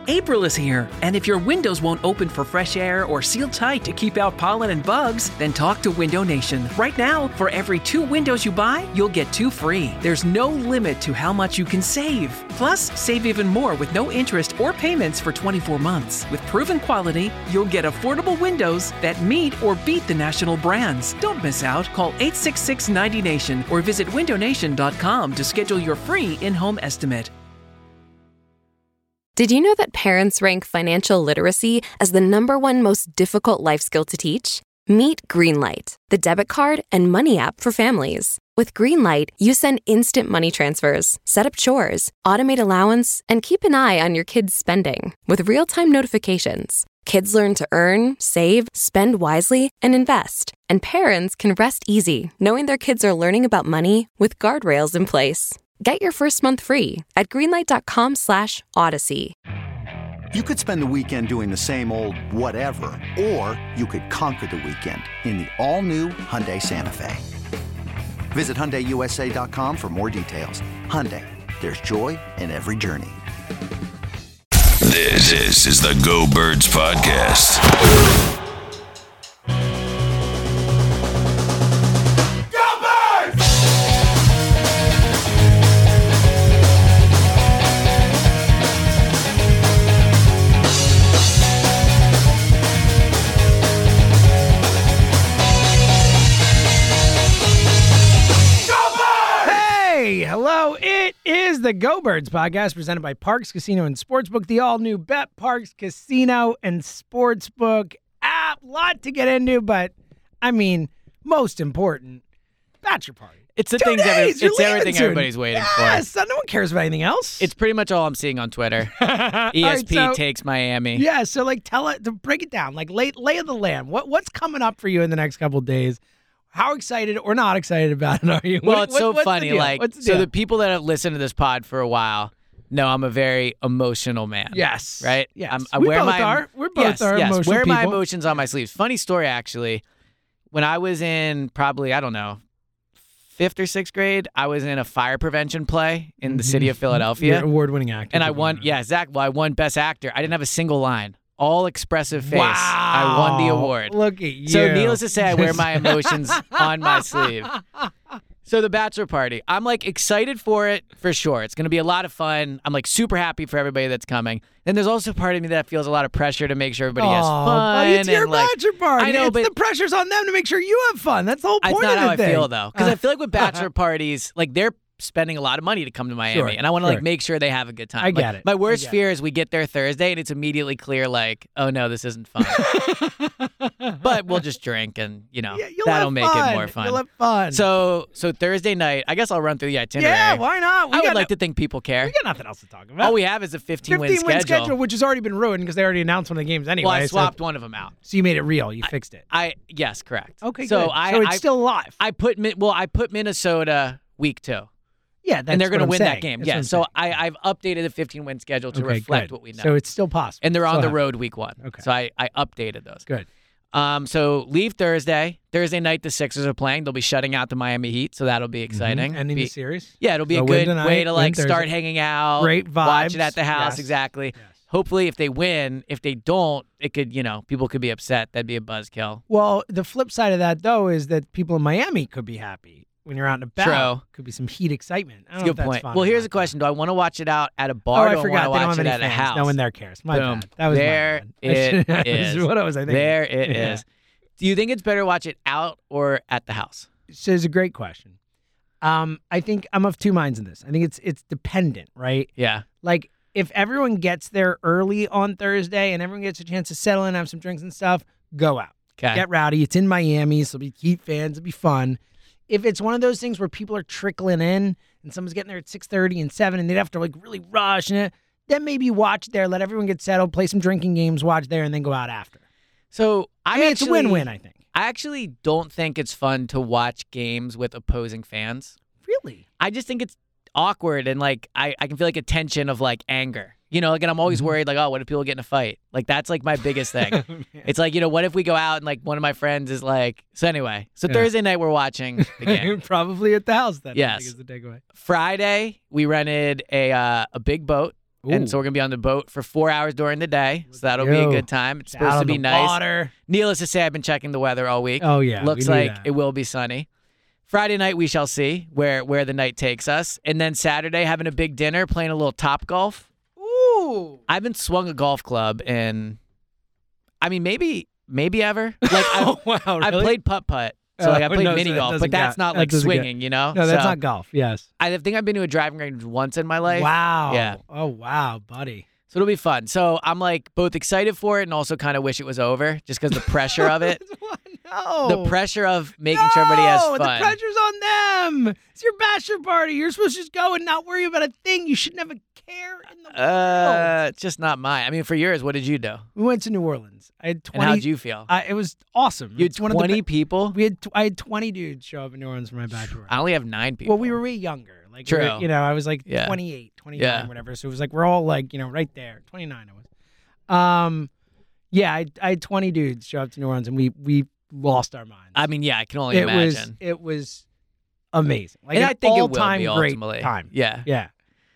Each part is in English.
April is here, and if your windows won't open for fresh air or seal tight to keep out pollen and bugs, then talk to Window Nation. Right now, for every 2 windows you buy, you'll get 2 free. There's no limit to how much you can save. Plus, save even more with no interest or payments for 24 months. With proven quality, you'll get affordable windows that meet or beat the national brands. Don't miss out. Call 866-90NATION or visit windownation.com to schedule your free in-home estimate. Did you know that parents rank financial literacy as the #1 most difficult life skill to teach? Meet Greenlight, the debit card and money app for families. With Greenlight, you send instant money transfers, set up chores, automate allowance, and keep an eye on your kids' spending with real-time notifications. Kids learn to earn, save, spend wisely, and invest. And parents can rest easy knowing their kids are learning about money with guardrails in place. Get your first month free at greenlight.com/Odyssey. You could spend the weekend doing the same old whatever, or you could conquer the weekend in the all-new Hyundai Santa Fe. Visit HyundaiUSA.com for more details. Hyundai, there's joy in every journey. This is the Go Birds Podcast. Hello, it is the Go Birds podcast presented by Parx Casino and Sportsbook, the all-new Bet Parx Casino and Sportsbook app. Lot to get into, but, I mean, most important, bachelor party. It's the things it's everything everybody's waiting for. Yes, no one cares about anything else. It's pretty much all I'm seeing on Twitter. ESP takes Miami. Yeah, so to break it down, like lay of the land. What's coming up for you in the next couple of days? How excited or not excited about it are you? Well, it's so funny. The people that have listened to this pod for a while know I'm a very emotional man. Yes. Right? Yes. I We wear both are. We're both are emotional wear my people. emotions on my sleeves. Funny story, actually. When I was in probably, 5th or 6th grade, I was in a fire prevention play in the city of Philadelphia. You're an award-winning actor. And I won, exactly. Well, I won Best Actor. I didn't have a single line. All expressive face. Wow. I won the award. Look at you. So needless to say, I wear my emotions on my sleeve. So the bachelor party, I'm excited for it for sure. It's going to be a lot of fun. I'm super happy for everybody that's coming. And there's also part of me that feels a lot of pressure to make sure everybody has fun. Buddy, it's your bachelor party. I know, but the pressure's on them to make sure you have fun. That's the whole point of That's not how the thing. I feel though, because I feel like with bachelor parties, they're spending a lot of money to come to Miami, and I want to make sure they have a good time. I get it. My worst fear is we get there Thursday and it's immediately clear oh no, this isn't fun. But we'll just drink and that'll make it more fun. You'll have fun. So Thursday night, I guess I'll run through the itinerary. Yeah, why not? I would like to think people care. We got nothing else to talk about. All we have is a 15-win schedule, which has already been ruined because they already announced one of the games anyway. Well, I swapped one of them out. So you made it real. You fixed it. Yes, correct. Okay, so good. So it's still alive. I put Minnesota week 2. Yeah, that's and they're going to win that game. Yeah, so I've updated the 15-win schedule to reflect what we know. So it's still possible. And they're on the road week 1. Okay. So I updated those. Good. So leave Thursday. Thursday night, the Sixers are playing. They'll be shutting out the Miami Heat, so that'll be exciting. Ending the series? Yeah, it'll be a good way to start hanging out. Great vibes. Watch it at the house, exactly. Yes. Hopefully, if they win, if they don't, it could, people could be upset. That'd be a buzzkill. Well, the flip side of that, though, is that people in Miami could be happy. When you're out and about, True. Could be some Heat excitement. That's a good point. Well, here's a question. Do I want to watch it out at a bar or do I want to watch it at a house? No one there cares. My Boom. bad. That was there my bad. it is. What was I thinking? There it is. Do you think it's better to watch it out or at the house? So it's a great question. I think I'm of two minds in this. I think it's dependent, right? Yeah. If everyone gets there early on Thursday and everyone gets a chance to settle in, have some drinks and stuff, go out. Okay. Get rowdy. It's in Miami, so it'll be Heat fans. It'll be fun. If it's one of those things where people are trickling in and someone's getting there at 6:30 and 7 and they'd have to really rush, and then maybe watch there, let everyone get settled, play some drinking games, watch there, and then go out after. So it's a win-win, I think. I actually don't think it's fun to watch games with opposing fans. Really? I just think it's awkward and I can feel a tension of anger. And I'm always worried what if people get in a fight? That's my biggest thing. It's what if we go out and one of my friends is so anyway. So Thursday night we're watching the game. Probably at the house then. Yes. I think is the takeaway. Friday we rented a big boat And so we're going to be on the boat for 4 hours during the day. So that'll be a good time. It's supposed to be nice. Water. Needless to say, I've been checking the weather all week. Oh, yeah. Looks like it will be sunny. Friday night, we shall see where the night takes us. And then Saturday, having a big dinner, playing a little Top Golf. Ooh. I haven't swung a golf club in, maybe ever. Like wow, really? I played putt-putt. So I played mini golf, but that's not like swinging, No, that's not golf. Yes. I think I've been to a driving range once in my life. Wow. Yeah. Oh, wow, buddy. So it'll be fun. So I'm like both excited for it and also kind of wish it was over just because the pressure of it. No. The pressure of making sure everybody has fun. The pressure's on them. It's your bachelor party. You're supposed to just go and not worry about a thing. You shouldn't have a care in the world. It's just not mine. For yours, what did you do? We went to New Orleans. I had 20. And how'd you feel? It was awesome. You had 20 people? I had 20 dudes show up in New Orleans for my bachelor party. I only have 9 people. Well, we were way younger. Like, true. I was like 28, 29, whatever. So it was like we're all like, right there. 29 I was. I had 20 dudes show up to New Orleans, and we lost our minds. I can only imagine. It was amazing. Like, and I think it will all-time be great ultimately. time. Yeah. Yeah.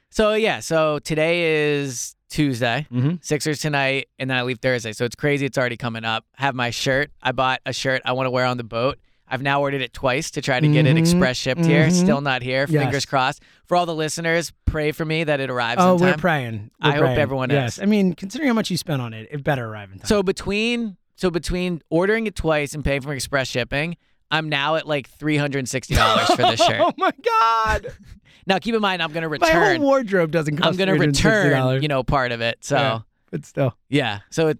So today is Tuesday, Mhm. Sixers tonight, and then I leave Thursday. So it's crazy. It's already coming up. Have my shirt. I bought a shirt I want to wear on the boat. I've now ordered it twice to try to get it express shipped here. Still not here. Yes. Fingers crossed. For all the listeners, pray for me that it arrives in time. We're praying. I hope everyone is. is. Considering how much you spent on it, it better arrive in time. So between ordering it twice and paying for express shipping, I'm now at like $360 for this shirt. Oh my God. Now keep in mind I'm gonna My return. whole wardrobe doesn't cost I'm gonna $360. return, part of it. So Yeah, but still. yeah.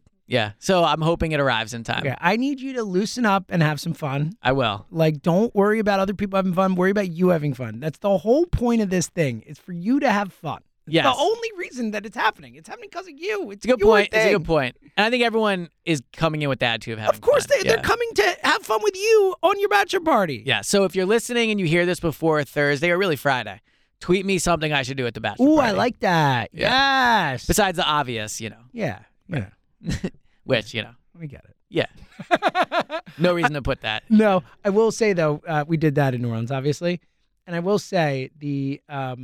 So I'm hoping it arrives in time. Okay, I need you to loosen up and have some fun. I will. Like, don't worry about other people having fun. Worry about you having fun. That's the whole point of this thing. It's for you to have fun. It's Yes. the only reason that it's happening. It's happening because of you. It's It's a good your point. thing. It's a good point. And I think everyone is coming in with that attitude of having Of course, fun. they're coming to have fun with you on your bachelor party. Yeah. So if you're listening and you hear this before Thursday or really Friday, tweet me something I should do at the bachelor Ooh, party. I like that. Yeah. Yes. Besides the obvious, Yeah. which, We get it. yeah. No reason to put that. No, I will say, though, we did that in New Orleans, obviously. And I will say the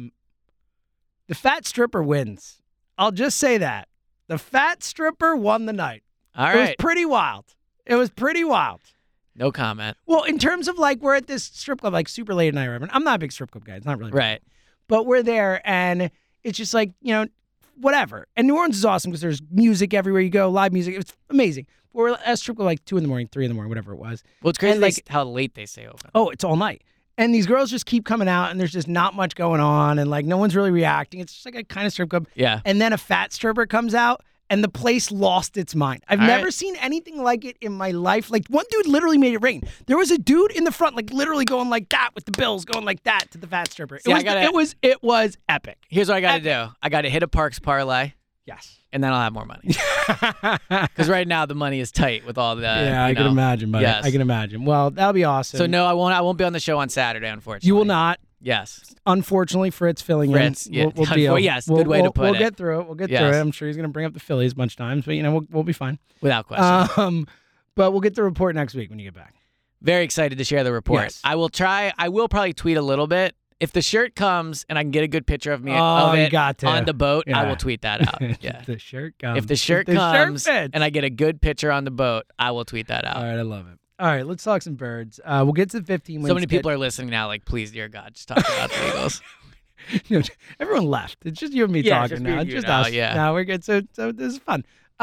fat stripper wins. I'll just say that. The fat stripper won the night. All It was right. pretty wild. It was pretty wild. No comment. Well, in terms of like, we're at this strip club like super late at night. I'm not a big strip club guy. It's not really. Right. But we're there and it's just like, whatever. And New Orleans is awesome because there's music everywhere you go, live music. It's amazing. We're at a strip club like 2 in the morning, 3 in the morning, whatever it was. Well, it's crazy And, like, how late they stay open. Oh, it's all night. And these girls just keep coming out and there's just not much going on and like no one's really reacting. It's just like a kind of strip club. Yeah. And then a fat stripper comes out and the place lost its mind. I've All never right. seen anything like it in my life. Like, one dude literally made it rain. There was a dude in the front, like literally going like that with the bills, going like that to the fat stripper. See, It was epic. Here's what I got to do. I got to hit a Parks parlay, Yes. and then I'll have more money. Because right now the money is tight with all the. Yeah, I can imagine, buddy. Yes. I can imagine. Well, that'll be awesome. So no, I won't be on the show on Saturday, unfortunately. You will not. Yes. Unfortunately, Fritz filling Fritz, in. yeah. We'll deal. Yes, good way to put We'll it. get through it. We'll get Yes. through it. I'm sure he's going to bring up the Phillies a bunch of times, but we'll be fine. Without question. But we'll get the report next week when you get back. Very excited to share the report. Yes. I will probably tweet a little bit. If the shirt comes and I can get a good picture of me Oh, of you it got to. on the boat, I Yeah. will tweet that out. Yeah. If the shirt comes. If the shirt If the comes fits. and I get a good picture on the boat, I will tweet that out. All right, I love it. All right, let's talk some birds. We'll get to the 15 wins. So many people are listening now, like, please, dear God, just talk about the Eagles. Everyone left. It's just you and me Yeah, it's talking just me now. and It's you just now, us. yeah. Now we're good. So this is fun.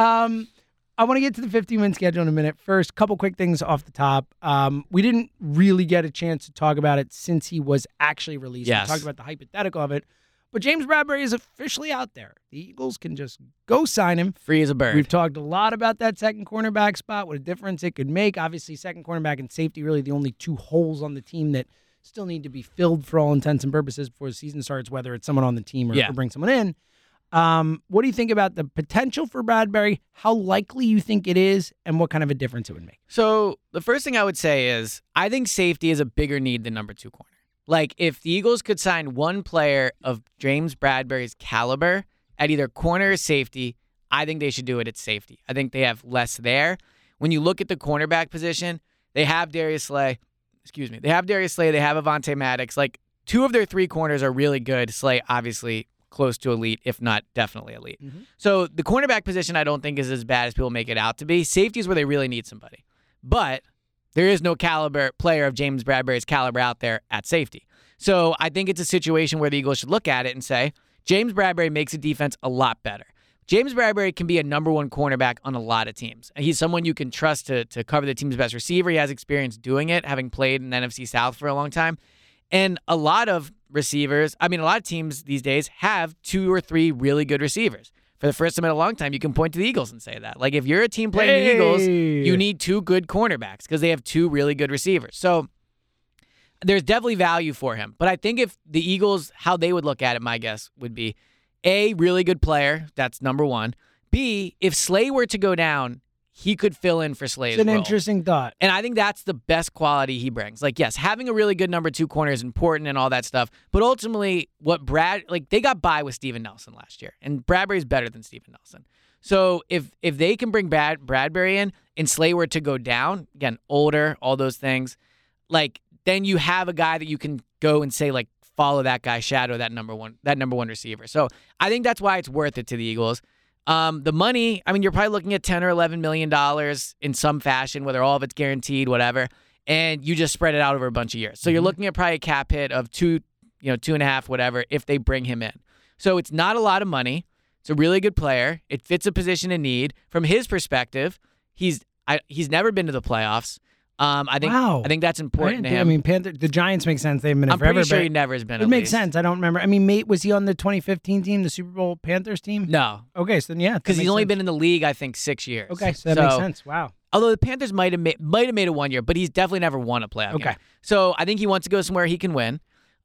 I want to get to the 15-win schedule in a minute. First, couple quick things off the top. We didn't really get a chance to talk about it since he was actually released. Yes. We talked about the hypothetical of it. But James Bradberry is officially out there. The Eagles can just go sign him. Free as a bird. We've talked a lot about that second cornerback spot, what a difference it could make. Obviously, second cornerback and safety, really the only 2 holes on the team that still need to be filled for all intents and purposes before the season starts, whether it's someone on the team or bring someone in. What do you think about the potential for Bradberry, how likely you think it is, and what kind of a difference it would make? So the first thing I would say is I think safety is a bigger need than number 2 corner. Like, if the Eagles could sign one player of James Bradberry's caliber at either corner or safety, I think they should do it at safety. I think they have less there. When you look at the cornerback position, they have Darius Slay. They have Darius Slay. They have Avonte Maddox. Like, 2 of their 3 corners are really good. Slay, obviously, close to elite, if not definitely elite. So the cornerback position I don't think is as bad as people make it out to be. Safety is where they really need somebody. But there is no caliber player of James Bradbury's caliber out there at safety. So I think it's a situation where the Eagles should look at it and say, James Bradbury makes a defense a lot better. James Bradbury can be a number one cornerback on a lot of teams. And he's someone you can trust to cover the team's best receiver. He has experience doing it, having played in the NFC South for a long time. And a lot of a lot of teams these days have 2 or 3 really good receivers. For the first time in a long time, you can point to the Eagles and say that. Like, if you're a team playing the Eagles, you need 2 good cornerbacks because they have 2 really good receivers. So there's definitely value for him. But I think if the Eagles, how they would look at it, my guess would be, A, really good player. That's number one. B, if Slay were to go down, he could fill in for Slay's role. It's an interesting thought. And I think that's the best quality he brings. Like, yes, having a really good number 2 corner is important and all that stuff. But ultimately, they got by with Steven Nelson last year. And Bradbury's better than Steven Nelson. So if they can bring Bradbury in and Slay were to go down, again, older, all those things, like, then you have a guy that you can go and say, like, follow that guy, shadow that number one receiver. So I think that's why it's worth it to the Eagles. The money, I mean, you're probably looking at $10 or $11 million in some fashion, whether all of it's guaranteed, whatever, and you just spread it out over a bunch of years. So you're looking at probably a cap hit of 2.5, whatever, if they bring him in. So it's not a lot of money. It's a really good player. It fits a position in need. From his perspective, he's never been to the playoffs. I think that's important to him. I mean, the Giants make sense. They've been I'm forever. pretty sure he never has been. It makes sense. I don't remember. I mean, was he on the 2015 team, the Super Bowl Panthers team? No. Okay, so then yeah, because he's only been in the league, I think, 6 years. Okay, so that makes sense. Wow. Although the Panthers might have made it 1 year, but he's definitely never won a playoff game. So I think he wants to go somewhere he can win.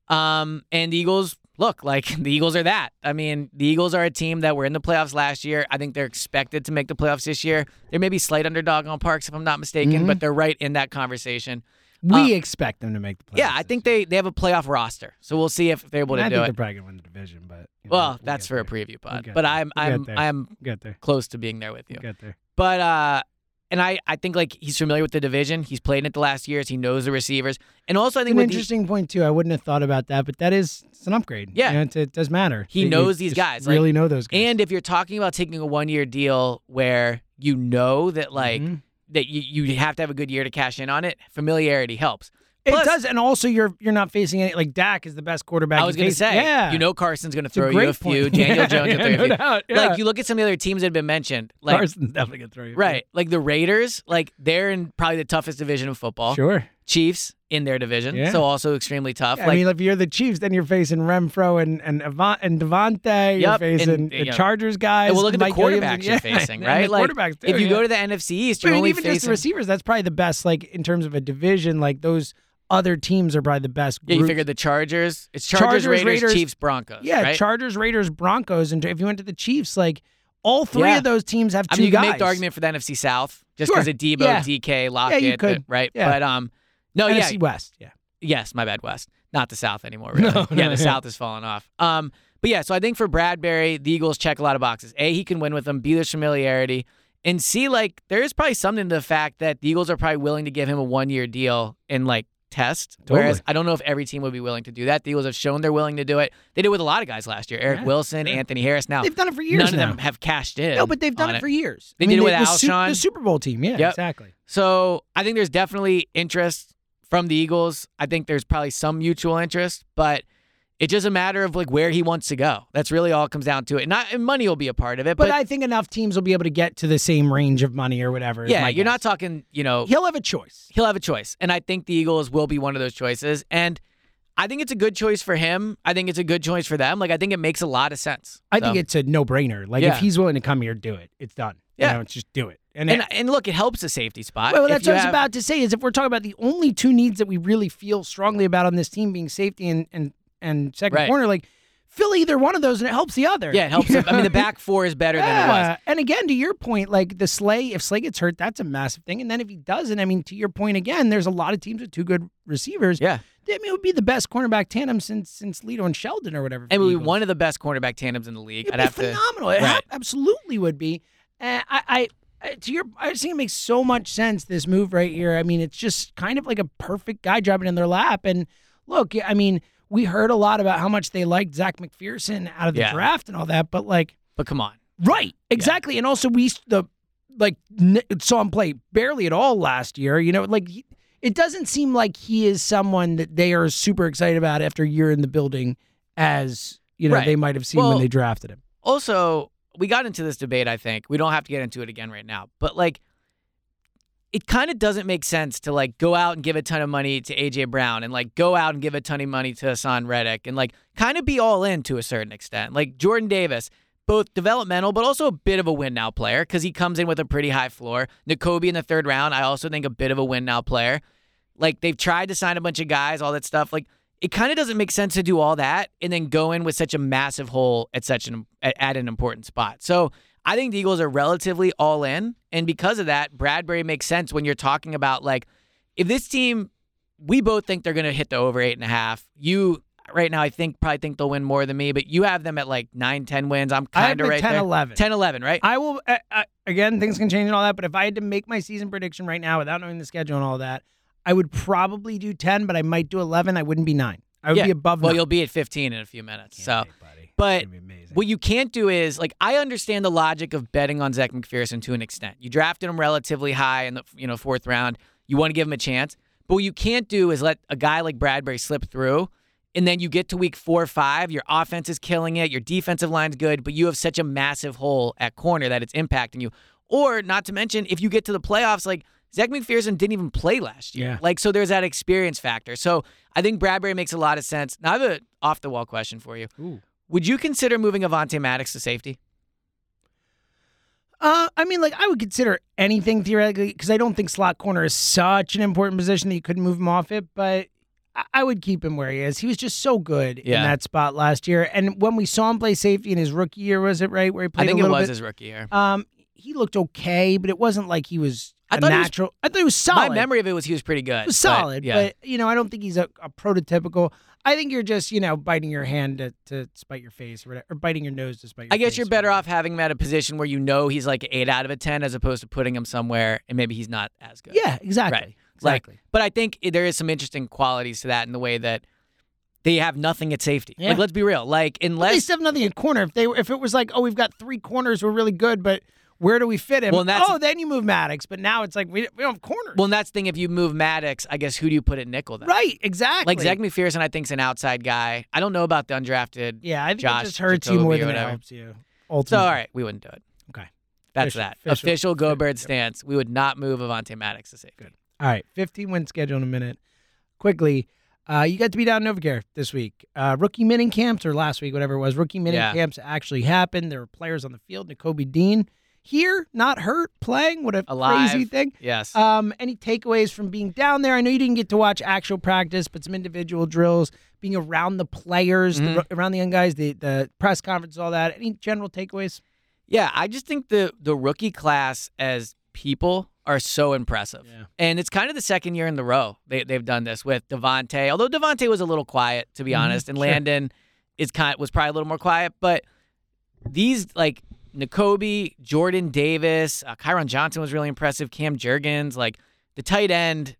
And the Eagles, look, like, the Eagles are that. I mean, the Eagles are a team that were in the playoffs last year. I think they're expected to make the playoffs this year. They're maybe slight underdog on Parks, if I'm not mistaken, but they're right in that conversation. We expect them to make the playoffs. Yeah, I think they have a playoff roster. So we'll see if they're able to do it. I think they're probably going to win the division, but we'll that's for a preview pod. But I'm close to being there with you. Get there. But and I think, like, he's familiar with the division. He's played in it the last years. He knows the receivers. And also, I think it's an interesting point too. I wouldn't have thought about that, but it's an upgrade. Yeah, it does matter. He knows these guys. Really know those guys. And if you're talking about taking a 1-year deal where you know that, like, that you have to have a good year to cash in on it, familiarity helps. Plus, it does, and also you're not facing any, like, Dak is the best quarterback. I was going to say, Carson's going to throw you a few. Daniel Jones will throw you a few. Doubt, Like, you look at some of the other teams that have been mentioned. Like, Carson's definitely going to throw you a few. Right. Like the Raiders, like, they're in probably the toughest division of football. Sure. Chiefs in their division, so also extremely tough. Yeah, I mean, if you're the Chiefs, then you're facing Renfro and Devontae. You're facing the Chargers guys. And we'll look at Mike the quarterbacks you're facing, right? The like, quarterbacks too, if you go to the NFC East, you're only even facing just the receivers. That's probably the best. Like, in terms of a division, like, those other teams are probably the best groups. Yeah, you figure the Chargers. It's Chargers, Raiders, Chiefs, Broncos. Yeah, right? Chargers, Raiders, Broncos. And if you went to the Chiefs, like, all 3 of those teams have 2 guys. You can make the argument for the NFC South just because of Debo, DK, Lockett. You could. Right? Yeah. But, NFC West, Yes, my bad, West. Not the South anymore, really. The South has fallen off. But yeah, so I think for Bradbury, the Eagles check a lot of boxes. A, he can win with them. B, there's familiarity. And C, like, there is probably something to the fact that the Eagles are probably willing to give him a 1-year deal and, like, test. Totally. Whereas I don't know if every team would be willing to do that. The Eagles have shown they're willing to do it. They did it with a lot of guys last year. Eric Wilson, Anthony Harris. Now, they've done it for years. None of them have cashed in. No, but they've done it for years. They did it with Alshon. The Super Bowl team. Yeah, exactly. So I think there's definitely interest from the Eagles. I think there's probably some mutual interest, but it's just a matter of, like, where he wants to go. That's really all it comes down to it. And money will be a part of it. But I think enough teams will be able to get to the same range of money or whatever. Yeah, you're not talking, He'll have a choice. He'll have a choice. And I think the Eagles will be one of those choices. And I think it's a good choice for him. I think it's a good choice for them. Like, I think it makes a lot of sense. I think it's a no-brainer. Like, if he's willing to come here, do it. It's done. Yeah. It's just do it. And look, it helps the safety spot. Well, that's what I was about to say, is if we're talking about the only 2 needs that we really feel strongly about on this team being safety and second corner, like, fill either one of those and it helps the other. Yeah, it helps. I mean, the back 4 is better than it was. And again, to your point, like, if Slay gets hurt, that's a massive thing. And then if he doesn't, I mean, to your point again, there's a lot of teams with 2 good receivers. Yeah. I mean, it would be the best cornerback tandem since Lito and Sheldon or whatever. And it would be one of the best cornerback tandems in the league. It'd be phenomenal. It absolutely would be. I just think it makes so much sense, this move right here. I mean, it's just kind of like a perfect guy dropping in their lap. And look, I mean, we heard a lot about how much they liked Zach McPherson out of the draft and all that, but come on. Right, exactly. And also saw him play barely at all last year. It doesn't seem like he is someone that they are super excited about after a year in the building as, they might have seen when they drafted him. Also, we got into this debate, I think. We don't have to get into it again right now. But, it kind of doesn't make sense to, go out and give a ton of money to A.J. Brown and, go out and give a ton of money to Hassan Reddick and, kind of be all in to a certain extent. Jordan Davis, both developmental but also a bit of a win-now player because he comes in with a pretty high floor. Nakobe in the third round, I also think a bit of a win-now player. They've tried to sign a bunch of guys, all that stuff. It kind of doesn't make sense to do all that and then go in with such a massive hole at an important spot. So I think the Eagles are relatively all in, and because of that, Bradbury makes sense when you're talking about if this team, we both think they're going to hit the over 8.5. You right now, probably think they'll win more than me, but you have them at 9-10 wins. I'm kind of right 10-11. there. 10-11, right? I will. Again, things can change and all that, but if I had to make my season prediction right now without knowing the schedule and all that, I would probably do 10, but I might do 11. I wouldn't be 9. I would be above 9. Well, you'll be at 15 in a few minutes. But what you can't do is, I understand the logic of betting on Zach McPherson to an extent. You drafted him relatively high in the fourth round. You want to give him a chance. But what you can't do is let a guy like Bradbury slip through, and then you get to week 4 or 5, your offense is killing it, your defensive line's good, but you have such a massive hole at corner that it's impacting you. Or, not to mention, if you get to the playoffs, Zach McPherson didn't even play last year. So there's that experience factor. So I think Bradbury makes a lot of sense. Now I have an off-the-wall question for you. Ooh. Would you consider moving Avonte Maddox to safety? I would consider anything theoretically because I don't think slot corner is such an important position that you couldn't move him off it, but I would keep him where he is. He was just so good in that spot last year. And when we saw him play safety in his rookie year, was it right? Where he played I think a little it was bit? his rookie year. He looked okay, but it wasn't like he was natural. I thought he was solid. My memory of it was he was pretty good. It was solid, but I don't think he's a prototypical. I think you're just, biting your hand to spite your face or biting your nose to spite your face. I guess you're better off having him at a position where he's 8 out of a 10 as opposed to putting him somewhere and maybe he's not as good. Yeah, exactly. Right. Exactly. But I think there is some interesting qualities to that in the way that they have nothing at safety. Yeah. Let's be real. Unless they still have nothing at corner. If it was we've got 3 corners, we're really good, but where do we fit him? Well, then you move Maddox. But now it's we don't have corners. Well, and that's the thing. If you move Maddox, I guess who do you put at nickel then? Right, exactly. Zach McPherson, I think, is an outside guy. I don't know about the undrafted. Yeah, I think Josh it just hurts Jacoby you more or than it whatever. helps you. So, Ultimately. all right, we wouldn't do it. Okay. That's official Go Birds stance. We would not move Avonte Maddox to safety. Good. All right, 15-win schedule in a minute. Quickly, you got to be down in Novacare this week. Rookie mini camps, or last week, whatever it was. Rookie mini camps actually happened. There were players on the field. Nakobe Dean here, not hurt, playing. What a crazy thing. Yes. Any takeaways from being down there? I know you didn't get to watch actual practice, but some individual drills, being around the players, around the young guys, the press conference, all that. Any general takeaways? Yeah, I just think the rookie class as people are so impressive. Yeah. And it's kind of the second year in the row they've done this with Devontae, although Devontae was a little quiet, to be honest, and Landon was probably a little more quiet, but these, Nakobe, Jordan Davis, Kyron Johnson was really impressive, Cam Jurgens, the tight end,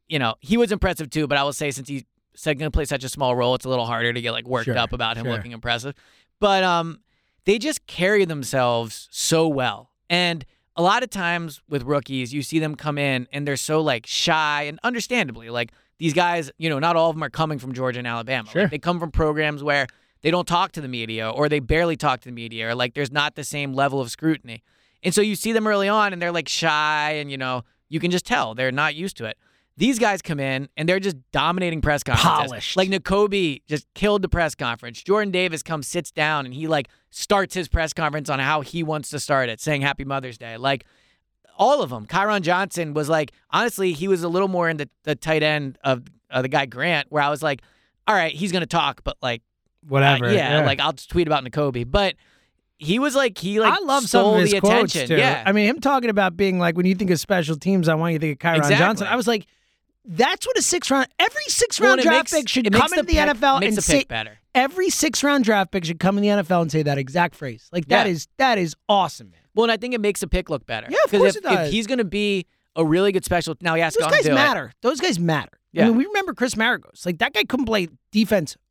he was impressive too, but I will say since he's going to play such a small role, it's a little harder to get worked up about him looking impressive. But they just carry themselves so well. And a lot of times with rookies, you see them come in and they're so shy, and understandably, these guys, not all of them are coming from Georgia and Alabama. Sure. They come from programs where they don't talk to the media, or they barely talk to the media, or there's not the same level of scrutiny. And so you see them early on and they're shy, and you can just tell they're not used to it. These guys come in and they're just dominating press conferences. Polished. Nakobe just killed the press conference. Jordan Davis sits down and he starts his press conference on how he wants to start it, saying Happy Mother's Day. All of them. Kyron Johnson was honestly, he was a little more in the tight end of the guy Grant, where I was all right, he's going to talk, but whatever. I'll just tweet about Nakobe. But he was I love stole some of his the quotes attention. too. Yeah. I mean, him talking about being when you think of special teams, I want you to think of Kyron Johnson. I was that's what every 6th-round draft pick should come into the NFL and say better. Every 6th-round draft pick should come in the NFL and say that exact phrase. That is awesome, man. Well, and I think it makes a pick look better. Yeah, of course it does. If he's going to be a really good special, now he has to Those guys matter. Those guys matter. Yeah. I mean, we remember Chris Maragos. That guy couldn't play defense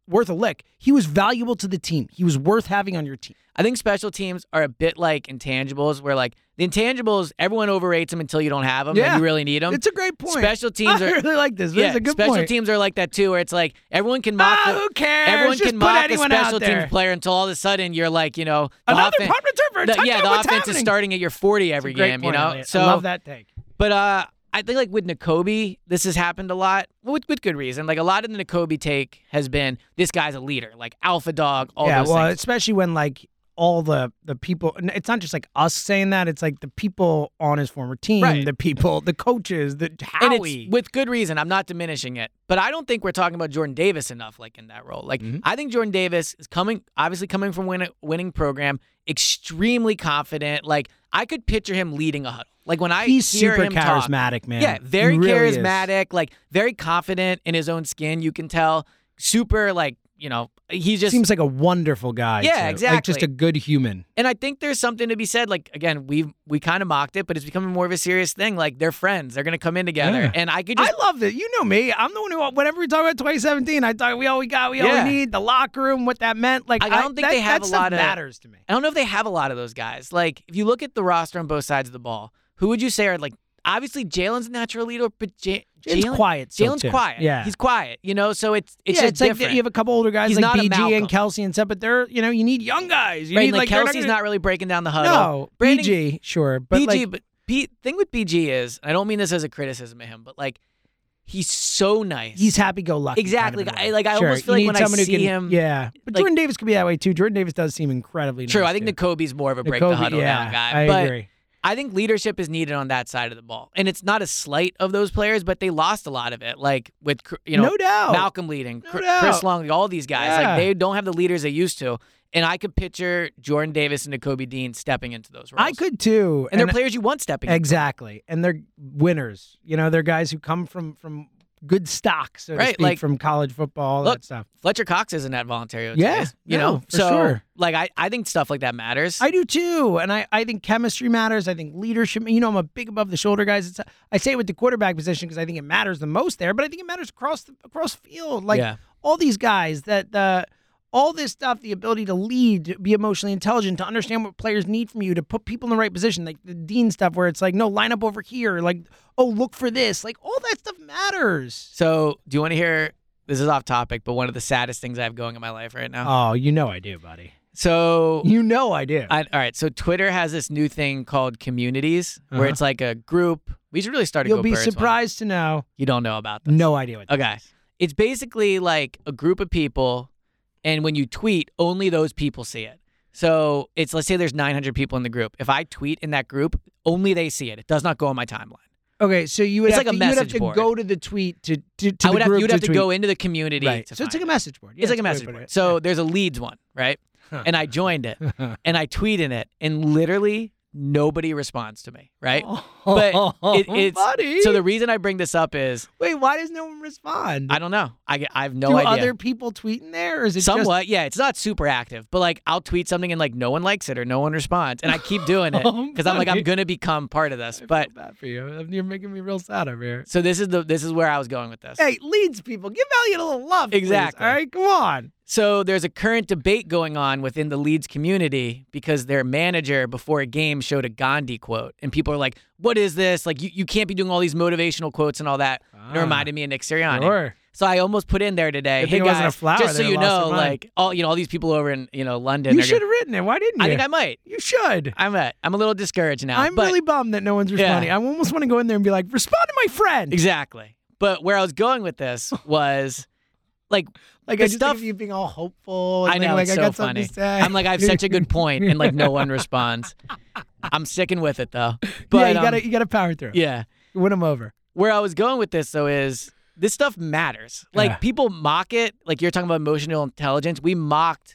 worth a lick. He was valuable to the team. He was worth having on your team. I think special teams are a bit like intangibles, where like the intangibles, everyone overrates them until you don't have them and you really need them. It's a great point. Special teams I really like this. This is a good special point. teams are like that too, where it's like everyone can mock. Who cares? Everyone Just can put mock a anyone special out there. teams player until all of a sudden you're like, the Another offense, punt return for a touchdown. the What's offense is happening? starting at your 40 every Great game, point, you know. Elliot. So I love that take. But I think like with Nakobe, this has happened a lot with good reason. Like a lot of the Nakobe take has been this guy's a leader, like alpha dog. All those things. Especially when like all the people. It's not just like us saying that. It's like the people on his former team, Right. the people, the coaches, the And Howie. it's with good reason. I'm not diminishing it, but I don't think we're talking about Jordan Davis enough, like in that role. Like I think Jordan Davis is obviously coming from winning program, extremely confident. Like I could picture him leading a huddle. Like when I He's hear super him talk, charismatic, man. yeah, very He really is. charismatic, like very confident in his own skin. You can tell, super like he's just Seems like a wonderful guy. Yeah, too. exactly. Like just a good human. And I think there's something to be said. Like again, we kind of mocked it, but it's becoming more of a serious thing. Like they're friends, they're gonna come in together, Yeah. and I could just I love it. You know me. I'm the one who, whenever we talk about 2017, I thought we all we got, we all Yeah. we need, the locker room, what that meant. Like I don't think that, they have that a stuff lot of matters to me. I don't know if they have a lot of those guys. Like, if you look at the roster on both sides of the ball, who would you say are like? Obviously, Jalen's a natural leader, but Jalen's quiet. still, Jalen's too. quiet. Yeah, he's quiet. So it's yeah, just it's like different. you have a couple older guys He's like not a BG Malcolm. and Kelsey and stuff, but they're you need young guys. You right, need like they're Kelsey's gonna- not really breaking down the huddle. No, Brandon, BG sure, but BG, like but thing with BG is, I don't mean this as a criticism of him, but like he's so nice. he's happy-go-lucky. Exactly. Kind of in a I way. Sure, almost feel you like need when I someone who see can- him, yeah. But like- Jordan Davis could be that way too. Jordan Davis does seem incredibly nice. true. I think too. Nakobe's more of a break Nakobe, the huddle yeah, down guy. I but agree. I think leadership is needed on that side of the ball. And it's not a slight of those players, but they lost a lot of it. Like with, No doubt. Malcolm leading, No Chris doubt. Long, all these guys. Yeah. Like they don't have the leaders they used to. And I could picture Jordan Davis and Nakobe Dean stepping into those roles. I could too. And they're players you want stepping into. Exactly. And they're winners. They're guys who come from good stock, so to Right, speak, like- from college football, all Look, that stuff. Fletcher Cox isn't at Voluntario Yeah, today. no, for so sure. like I think stuff like that matters. I do too. And I think chemistry matters. I think leadership, I'm a big above the shoulder guys. I say it with the quarterback position because I think it matters the most there, but I think it matters across the field. Like Yeah. all these guys that all this stuff, the ability to lead, to be emotionally intelligent, to understand what players need from you, to put people in the right position, like the Dean stuff where it's like, no, line up over here, like, oh, look for this. Like all that stuff matters. So do you want to hear, this is off topic, but one of the saddest things I have going in my life right now. Oh, I do, buddy. So I do. all right, so Twitter has this new thing called communities, where it's like a group. We should really start a You'll Go be Birds one. surprised to know. You don't know about this. No idea what that Okay. is. It's basically like a group of people, and when you tweet, only those people see it. So it's, let's say there's 900 people in the group. If I tweet in that group, only they see it. It does not go on my timeline. Okay, so you would It's have like a to, you would have message to board. go to the tweet to I would the have, group you'd have to tweet. go into the community. Right. To So it's find like a it. message board. Yeah, It's like a that's message way to put board. it. So Yeah. there's a leads one, right? And I joined it, and I tweet in it, and literally nobody responds to me, right? But it's buddy. so the reason I bring this up is Wait, why does no one respond? I don't know. I have no Do idea. other people tweet in there, or is it Somewhat, yeah. It's not super active, but like I'll tweet something and like no one likes it or no one responds, and I keep doing it Oh, because I'm like I'm buddy. gonna become part of this. just? But I feel bad for you. You're making me real sad over here. so this is where I was going with this. Hey, leads people, give Elliot a little love, please. Exactly. All right, come on. So there's a current debate going on within the Leeds community because their manager before a game showed a Gandhi quote, and people are like, "What is this? Like you can't be doing all these motivational quotes and all that." And it reminded me of Nick Sirianni. Sure. So I almost put in there today, Good hey thing it wasn't guys, a flower, just so they'd you have lost know, their mind. like all these people over in London. You they're should gonna- have written it. Why didn't you? I think I might. You should. I'm a little discouraged now. I'm but really bummed that no one's responding. I almost want to go in there and be like, respond to my friend. exactly. But where I was going with this was like Like the I just stuff. think of you being all hopeful. And I know, like it's I so got funny. something to say. I'm like, I have such a good point, and like no one responds. I'm sticking with it though. But yeah, you gotta power through. yeah. Win them over. Where I was going with this though is this stuff matters. Like Yeah. people mock it. Like you're talking about emotional intelligence. We mocked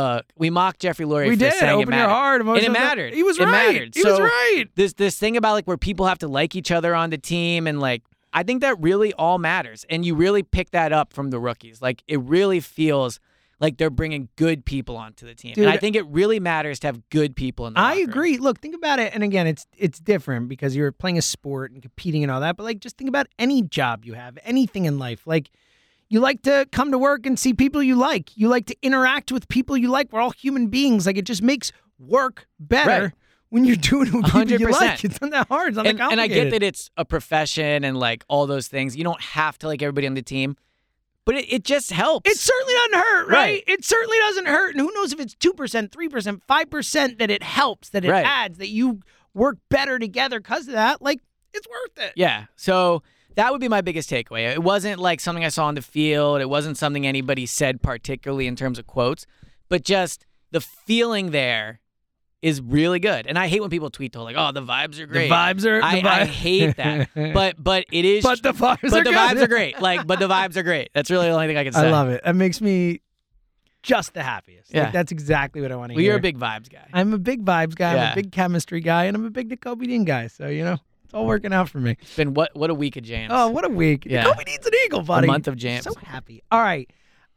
Jeffrey Lurie We for did. saying Open it your mattered. heart. And it emotional- mattered. He was It right. mattered. He was So right. This thing about like where people have to like each other on the team, and like I think that really all matters. And you really pick that up from the rookies. Like it really feels like they're bringing good people onto the team. Dude, and I think it really matters to have good people in the I locker room. agree. Look, think about it. And again, it's different because you're playing a sport and competing and all that. But like, just think about any job you have, anything in life. Like, You like to come to work and see people you like. You like to interact with people you like. We're all human beings. Like, it just makes work better. Right. When you're doing it with people 100%. you like. It's not that hard. It's not that complicated. And I get that it's a profession and like all those things. You don't have to like everybody on the team, but it just helps. It certainly doesn't hurt, right? Right. It certainly doesn't hurt. And who knows if it's 2%, 3%, 5% that it helps, that it Right. adds, that you work better together because of that. Like, it's worth it. Yeah. So that would be my biggest takeaway. It wasn't like something I saw on the field. It wasn't something anybody said particularly in terms of quotes, but just the feeling there is really good. And I hate when people tweet like, "Oh, the vibes are great." I hate that. But it is. But the vibes but are the good. vibes are great. But the vibes are great. That's really the only thing I can say. I love it. It makes me just the happiest. Yeah. Like, that's exactly what I want to Well, hear. you're a big vibes guy. I'm a big vibes guy. I'm Yeah. a big chemistry guy, and I'm a big Kobe Dean guy. So, it's all working out for me. It's been what a week of James. Oh, what a week. Yeah. Kobe Dean's an Eagle, buddy. month of James. So happy. All right.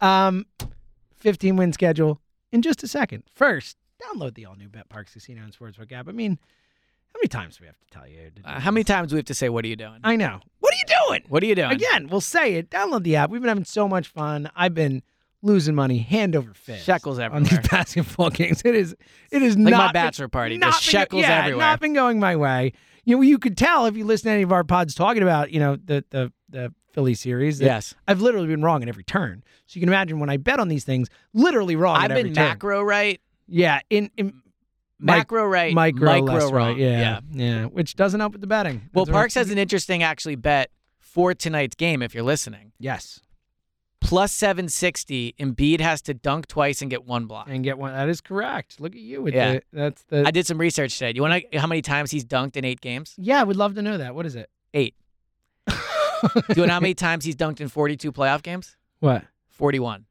15-win schedule in just a second. First, download the all-new BetParx Casino and Sportsbook app. I mean, how many times do we have to tell you? to do How many this? times do we have to say, "What are you doing?" I know. What are you doing? What are you doing? Again, we'll say it. Download the app. We've been having so much fun. I've been losing money hand over fist. Shekels on these everywhere. basketball games. It is Like not my been- bachelor party. not There's been- shekels yeah, everywhere. Not been going my way. You could tell if you listen to any of our pods talking about, the Philly series. that Yes. I've literally been wrong in every turn. So you can imagine when I bet on these things, literally wrong I've at every been turn. macro right, Yeah, in macro right, micro less wrong. right. Yeah, which doesn't help with the betting. Well, That's Parks what- has an interesting actually bet for tonight's game. If you're listening, Yes, plus 760. Embiid has to dunk twice and get one block. and get one. That is correct. Look at you with Yeah. that's the. I did some research today. You want to how many times he's dunked in 8 games? Yeah, I would love to know that. What is it? 8. Do you know how many times he's dunked in 42 playoff games? What? 41.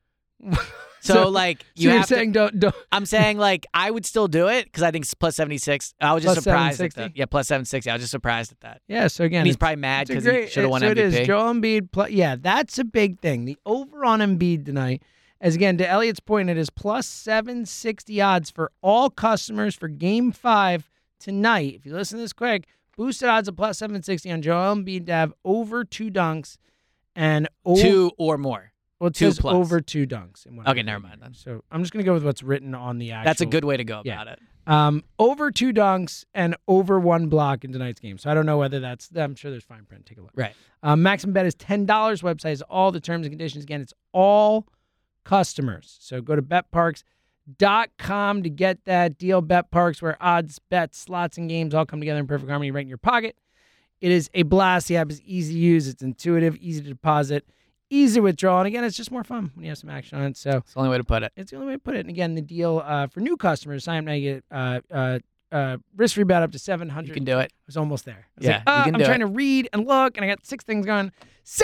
So like you you're have to- saying don't. I'm saying like I would still do it because I think it's plus 76. I was just Plus surprised. 760? Plus 760. I was just surprised at that. Yeah. So again, And he's it's- probably mad it's a because he great- should have won so MVP. it is Joel Embiid. Yeah, that's a big thing. The over on Embiid tonight, as again to Elliot's point, it is plus 760 odds for all customers for Game 5 tonight. If you listen to this quick, boosted odds of plus 760 on Joel Embiid to have over 2 dunks and 2 or more. Well, it 2 says plus. over 2 dunks. In one Okay, of never the mind then. So I'm just gonna go with what's written on the actual. That's a good way to go Yeah. about it. Over 2 dunks and over 1 block in tonight's game. So I don't know whether that's. I'm sure there's fine print. Take a look. Right. Maximum bet is $10. Website has all the terms and conditions. Again, it's all customers. So go to betparks.com to get that deal. BetParks, where odds, bets, slots, and games all come together in perfect harmony right in your pocket. It is a blast. The app is easy to use. It's intuitive, easy to deposit, easy to withdraw. And again, it's just more fun when you have some action on it. So It's the only way to put it. it's the only way to put it. And again, the deal for new customers, sign up now, you get risk-free bet up to $700. You can do it. I was almost there. I was Yeah, like, you can I'm do trying it. to read and look, and I got 6 things going.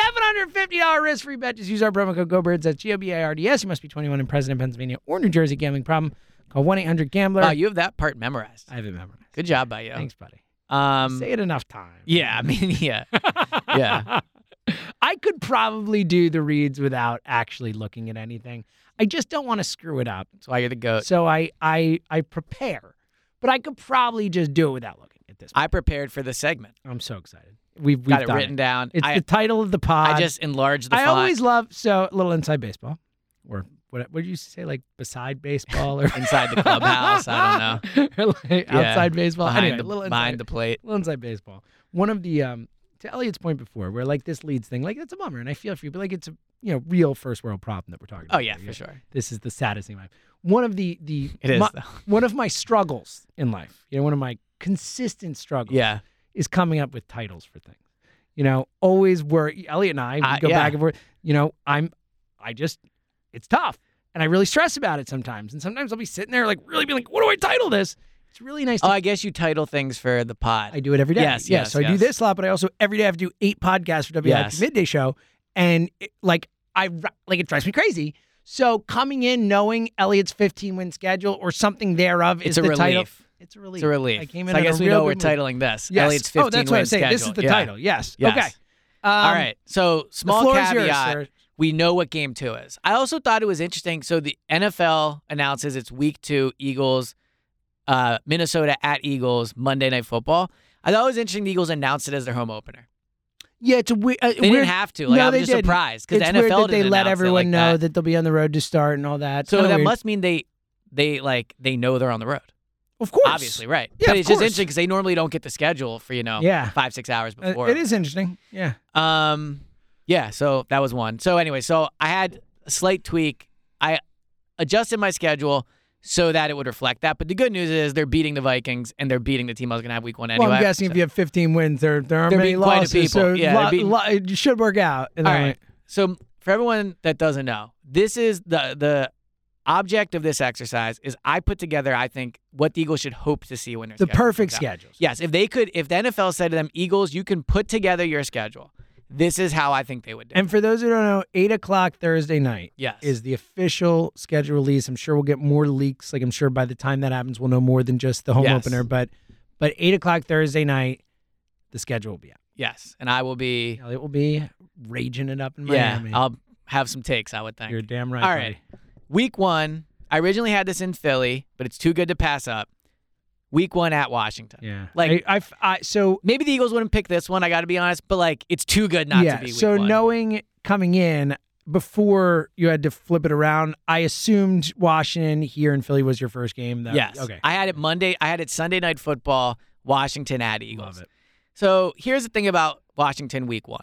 $750 risk-free bet. Just use our promo code GOBIRDS. That's GOBIRDS. You must be 21 in President, Pennsylvania, or New Jersey. Gambling problem? Call 1-800-GAMBLER. Wow, you have that part memorized. I have it memorized. Good job by you. Thanks, buddy. Um, Say it enough times. yeah, I mean, yeah. Yeah. I could probably do the reads without actually looking at anything. I just don't want to screw it up. That's why you're the GOAT. So I prepare, but I could probably just do it without looking at this. I prepared for this segment. I'm so excited. We've Got it done written down. It's the title of the pod. I just enlarged the I font. always love a little inside baseball, or what did you say, like beside baseball, or Inside the clubhouse. I don't know. or like Yeah. outside baseball. Behind, Anyway, the, little behind inside, the plate. little inside baseball. One of the to Elliot's point before, where like this leads thing, like it's a bummer, and I feel for you, but like it's a real first world problem that we're talking about. Oh, yeah, here. for sure. This is the saddest thing in life. One of the It is, my- though. one of my struggles in life, one of my consistent struggles, Yeah. is coming up with titles for things. Always worry. Elliot and I we go yeah. back and forth. It's tough, and I really stress about it sometimes. And sometimes I'll be sitting there like really being like, what do I title this? It's really nice. Oh, to I guess you title things for the pod. I do it every day. Yes, yeah. yes, So I do yes. this a lot, but I also every day I have to do 8 podcasts for WIP Yes. Midday Show, and it drives me crazy. So coming in knowing Elliot's 15-win schedule or something thereof It's is a the relief. title. It's a relief. It's a relief. I came in. So I in a guess we real know we're good mood. titling this. Yes. Elliot's 15 that's what I'm win saying. This is schedule. the Yeah. title. Yes. Yes. Okay. All right. So small floor is yours, caveat. sir. We know what game 2 is. I also thought it was interesting. So the NFL announces it's week 2, Eagles, Minnesota at Eagles, Monday Night Football. I thought it was interesting the Eagles announced it as their home opener. Yeah, it's a weird. They didn't have to. Like, no, I'm they just didn't. surprised because the It's weird NFL that they didn't let announce it everyone like know that. that they'll be on the road to start and all that. So that weird. must mean they know they're on the road. Of course. Obviously, right. Yeah, but of it's just course. interesting because they normally don't get the schedule for 5-6 hours before. It is interesting. Yeah. Yeah. So that was one. So anyway, so I had a slight tweak. I adjusted my schedule so that it would reflect that. But the good news is they're beating the Vikings and they're beating the team I was going to have week 1 anyway. Well, I'm guessing if you have 15 wins, there aren't They're many beating quite a losses. people. So Yeah, they're beating- it should work out. All right. So for everyone that doesn't know, this is the object of this exercise is I put together, I think, what the Eagles should hope to see when their The schedule perfect comes out. schedules. Yes, if the NFL said to them, Eagles, you can put together your schedule. This is how I think they would do it. And for those who don't know, 8 o'clock Thursday night Yes. is the official schedule release. I'm sure we'll get more leaks. Like, I'm sure by the time that happens, we'll know more than just the home Yes. opener. But 8 o'clock Thursday night, the schedule will be out. Yes, and I will be. It will be raging it up in Yeah, Miami. I'll have some takes, I would think. You're damn right. All buddy. right. Week 1, I originally had this in Philly, but it's too good to pass up. Week 1 at Washington. Yeah. Like, so maybe the Eagles wouldn't pick this one, I got to be honest, but like it's too good not to be week so 1. knowing coming in before you had to flip it around, I assumed Washington here in Philly was your first game. Yes. Okay. I had it Sunday Night Football, Washington at Eagles. Love it. So here's the thing about Washington week 1.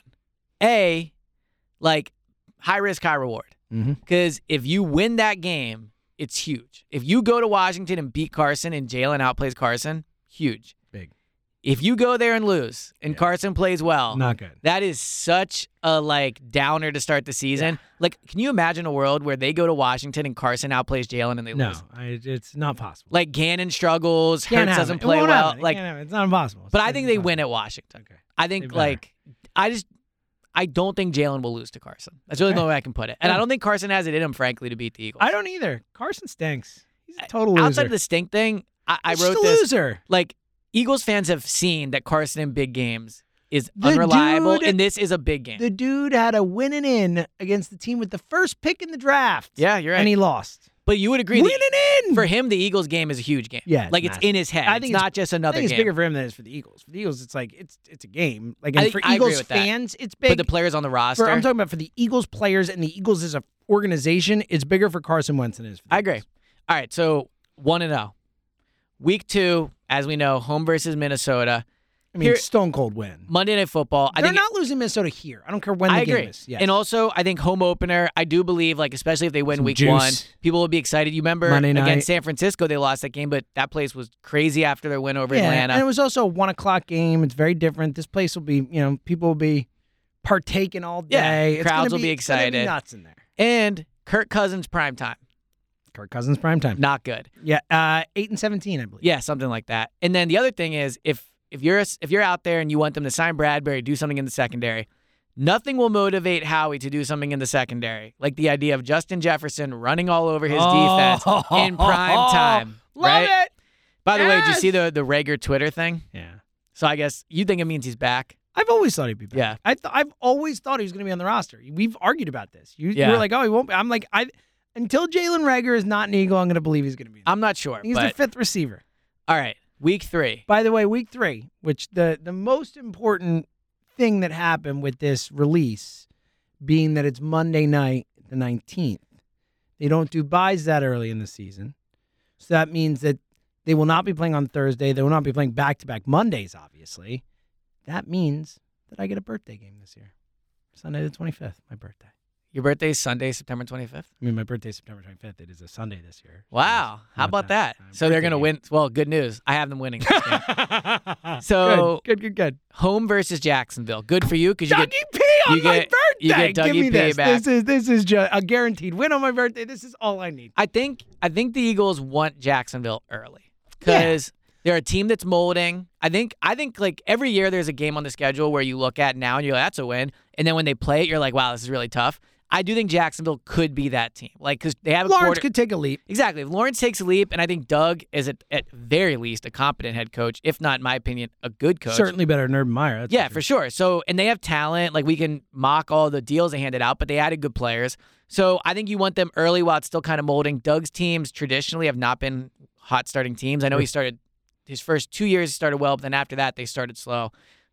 Like high risk, high reward. Mhm. Because if you win that game, it's huge. If you go to Washington and beat Carson and Jalen outplays Carson, huge. Big. If you go there and lose and Carson plays well, Not good. that is such a downer to start the season. Like, can you imagine a world where they go to Washington and Carson outplays Jalen and they No, lose? it's not possible. Like Gannon struggles, Can't Hurts happen. doesn't It play won't well. happen. It Like, can't happen. It's not impossible. but I think they win at Washington. Okay. I think They better. I don't think Jalen will lose to Carson. That's really the only way I can put it. And I don't think Carson has it in him, frankly, to beat the Eagles. I don't either. Carson stinks. He's a total loser. Outside of the stink thing, I He's wrote just a this. loser. Like, Eagles fans have seen that Carson in big games is The unreliable, dude- and this is a big game. The dude had a winning in against the team with the first pick in the draft. Yeah, you're right. And he lost. But you would agree Winning in! for him, the Eagles game is a huge game. Yeah, it's like it's massive. in his head. I think it's not just I another think it's game. bigger for him than it is for the Eagles. For the Eagles, it's like it's a game. Like, I and think- for I agree Eagles with that. fans, it's big. But the players on the roster, I'm talking about for the Eagles players and the Eagles as a organization, it's bigger for Carson Wentz than it is for the I agree. Eagles. All right, so 1-0. Week 2, as we know, home versus Minnesota. I mean, Here- stone cold win. Monday Night Football. I They're think not losing Minnesota here. I don't care when the I game agree. is. Yes. And also, I think home opener, I do believe, especially if they win Some week juice. 1, people will be excited. You remember Monday night. against San Francisco, they lost that game, but that place was crazy after their win over Atlanta. And it was also a 1 o'clock game. It's very different. This place will be, people will be partaking all Yeah, day. It's crowds gonna will be it's gonna excited. nuts in there. And Kirk Cousins prime time. Kirk Cousins primetime. Not good. Yeah, 8-17, I believe. Yeah, something like that. And then the other thing is, if you're out there and you want them to sign Bradbury, do something in the secondary, nothing will motivate Howie to do something in the secondary. Like the idea of Justin Jefferson running all over his defense in prime time. Love right? it. By the way, did you Yes. see the Rager Twitter thing? Yeah. So I guess you think it means he's back. I've always thought he'd be back. Yeah. I've always thought he was going to be on the roster. We've argued about this. You Yeah. were like, oh, he won't be. I'm like, until Jalen Rager is not an Eagle, I'm going to believe he's going to be. I'm not sure. He's but the 5th receiver. all right, week 3. By the way, week 3, which the most important thing that happened with this release being that it's Monday night, the 19th. They don't do buys that early in the season. So that means that they will not be playing on Thursday. They will not be playing back-to-back Mondays, obviously. That means that I get a birthday game this year. Sunday the 25th, my birthday. Your birthday is Sunday, September 25th. I mean, my birthday's September 25th. It is a Sunday this year. Wow. How about that? So they're going to win. Well, good news. I have them winning this game. So Good. home versus Jacksonville. Good for you because you Dougie get P on you my get- birthday. you get Give Dougie me P this. back. This is just a guaranteed win on my birthday. This is all I need. I think the Eagles want Jacksonville early because they're a team that's molding. I think like every year there's a game on the schedule where you look at now and you're like, that's a win. And then when they play it, you're like, wow, this is really tough. I do think Jacksonville could be that team. Like, because they have a Lawrence quarter. could take a leap. Exactly. If Lawrence takes a leap, and I think Doug is at very least a competent head coach, if not, in my opinion, a good coach. Certainly better than Urban Meyer. That's Yeah, for sure. So, and they have talent. Like, we can mock all the deals they handed out, but they added good players. So I think you want them early while it's still kind of molding. Doug's teams traditionally have not been hot starting teams. I know he started his first 2 years started well, but then after that they started slow.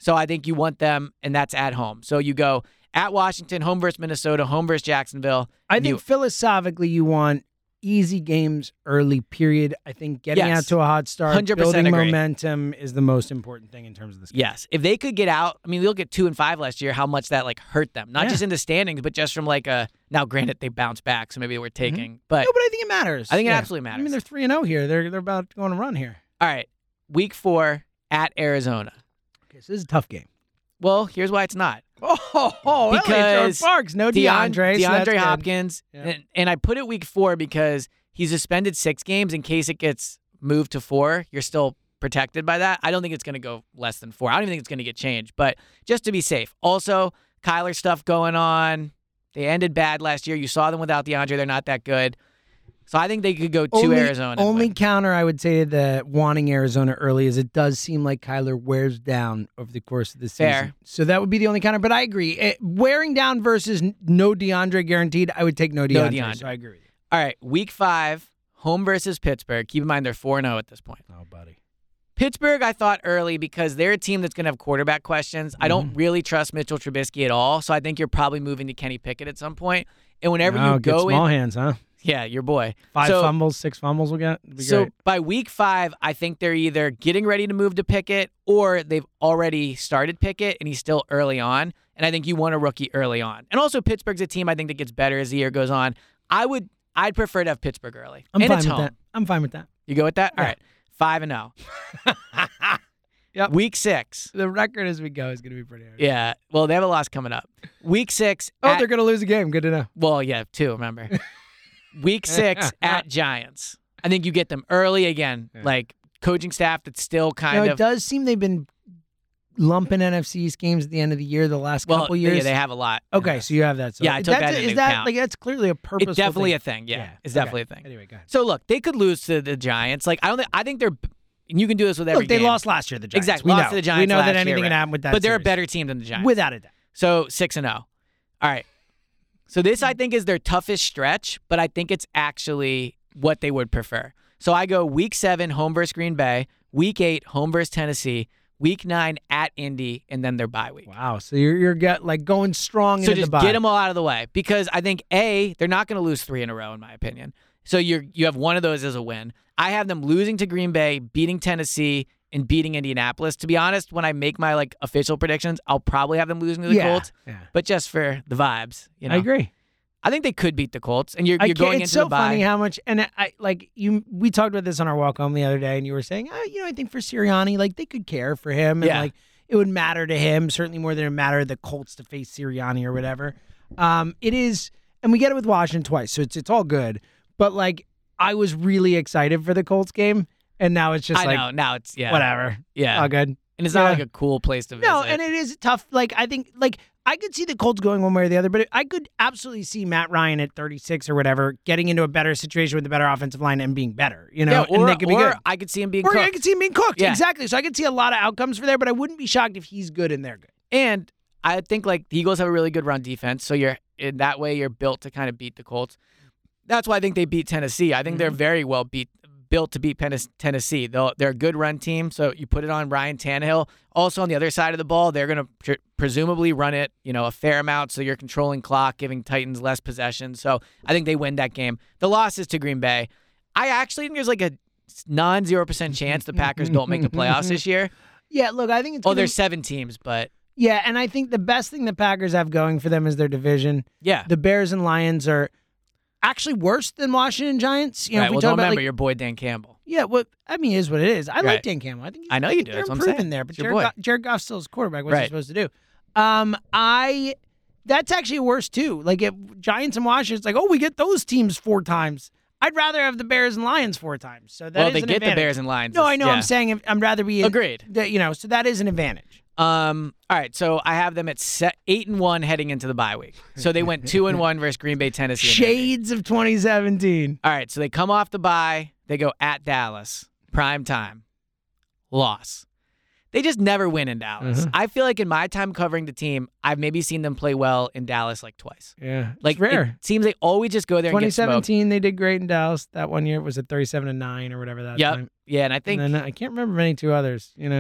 So I think you want them, and that's at home. So you go at Washington, home versus Minnesota, home versus Jacksonville. I think philosophically you want easy games early, period. I think getting out to a hot start, 100% building agree. momentum is the most important thing in terms of this game. Yes. If they could get out, I mean, look at 2-5 last year, how much that hurt them. Not just in the standings, but just from now granted they bounced back, so maybe they were taking. But No, but I think it matters. I think it absolutely matters. I mean, they're 3-0 here. They're about to go on a run here. All right. Week 4 at Arizona. Okay, so this is a tough game. Well, here's why it's not. Because Parks, no DeAndre. So that's DeAndre good. Hopkins. Yeah. And I put it week 4 because he's suspended 6 games in case it gets moved to 4. You're still protected by that. I don't think it's going to go less than 4. I don't even think it's going to get changed, but just to be safe. Also, Kyler stuff going on. They ended bad last year. You saw them without DeAndre. They're not that good. So I think they could go to Arizona. Only counter I would say to the wanting Arizona early is it does seem like Kyler wears down over the course of the season. Fair. So that would be the only counter. But I agree. Wearing down versus no DeAndre guaranteed, I would take no DeAndre. So I agree with you. All right, week 5, home versus Pittsburgh. Keep in mind they're 4-0 at this point. Oh, buddy. Pittsburgh, I thought early because they're a team that's going to have quarterback questions. I don't really trust Mitchell Trubisky at all, so I think you're probably moving to Kenny Pickett at some point. And whenever you get go small in, hands, huh? yeah, your boy. 5 fumbles, 6 fumbles will get. It'll be So great. by week 5, I think they're either getting ready to move to Pickett or they've already started Pickett and he's still early on. And I think you want a rookie early on. And also Pittsburgh's a team I think that gets better as the year goes on. I'd prefer to have Pittsburgh early. I'm and fine it's with home. that. I'm fine with that. You go with that? Yeah. All right. 5-0. Yep. Week 6. The record as we go is going to be pretty hard. Yeah. Well, they have a loss coming up. Week 6. They're going to lose a game. Good to know. Well, yeah, 2, remember. Week 6 at Giants. I think you get them early again. Like coaching staff that's still kind It of. does seem they've been lumping NFC East games at the end of the year the last couple years. Yeah, they have a lot. Okay, so you have that. So Yeah, I took that into account. Like that's clearly a purposeful It's definitely thing. a thing. Yeah, it's Okay. definitely a thing. Anyway, go ahead. So look, they could lose to the Giants. Like I think they're. And you can do this with every Look, they game. lost last year. The Giants. Exactly, We lost know. to the Giants. We know last that year, anything right. can happen with that. But they're a series. better team than the Giants, without a doubt. So 6-0. All right. So this I think is their toughest stretch, but I think it's actually what they would prefer. So I go week 7 home versus Green Bay, week 8 home versus Tennessee, week 9 at Indy, and then their bye week. Wow. So you're going strong So into just the bye. get them all out of the way because I think they're not going to lose 3 in a row in my opinion. So you have one of those as a win. I have them losing to Green Bay, beating Tennessee, and beating Indianapolis. To be honest, when I make my official predictions, I'll probably have them losing to the Colts. Yeah. But just for the vibes, I agree. I think they could beat the Colts, and you're going into It's so the bye. funny how much, and we talked about this on our walk home the other day, and you were saying, I think for Sirianni, they could care for him, and Yeah. it would matter to him certainly more than it mattered the Colts to face Sirianni or whatever. It is, and we get it with Washington twice, so it's all good. But I was really excited for the Colts game, and now it's just I know. Now it's whatever, Yeah, all good. and it's not a cool place to visit. No, and it is tough. I think I could see the Colts going one way or the other, but I could absolutely see Matt Ryan at 36 or whatever getting into a better situation with a better offensive line and being better. or, and they could be good. I could see him being Or cooked. I could see him being cooked. Yeah. Exactly. So I could see a lot of outcomes for there, but I wouldn't be shocked if he's good and they're good. And I think the Eagles have a really good run defense, so you're in that way you're built to kind of beat the Colts. That's why I think they beat Tennessee. I think they're very well built to beat Tennessee. They're a good run team, so you put it on Ryan Tannehill. Also on the other side of the ball, they're going to presumably run it, a fair amount, so you're controlling clock, giving Titans less possession. So I think they win that game. The loss is to Green Bay. I actually think there's a non-0% chance the Packers don't make the playoffs this year. Yeah, look, I think it's There's 7 teams, but yeah, and I think the best thing the Packers have going for them is their division. yeah. The Bears and Lions are actually worse than Washington Giants. Right, if we well, talk don't about remember your boy Dan Campbell. yeah, it is what it is. I like Right. Dan Campbell. I think I know you do. They're That's what I'm improving saying. there, but It's your boy. Jared Goff's still his quarterback. What's he Right. supposed to do? That's actually worse too. If Giants and Washington, it's we get those teams 4 times. I'd rather have the Bears and Lions 4 times. So that is They an get advantage. the Bears and Lions. No, I know. Yeah. I'm saying I'd rather be Agreed. So that is an advantage. All right, so I have them at 8-1 heading into the bye week. So they went 2-1 versus Green Bay, Tennessee. and Indy. Shades of 2017. All right, so they come off the bye. They go at Dallas, prime time, loss. They just never win in Dallas. I feel like in my time covering the team, I've maybe seen them play well in Dallas twice. Yeah, it's It rare. seems they always just go there and get smoked. 2017, they did great in Dallas. That one year it was at 37-9 or whatever that Yep. time. Yeah, and I think And then I can't remember many 2 others. I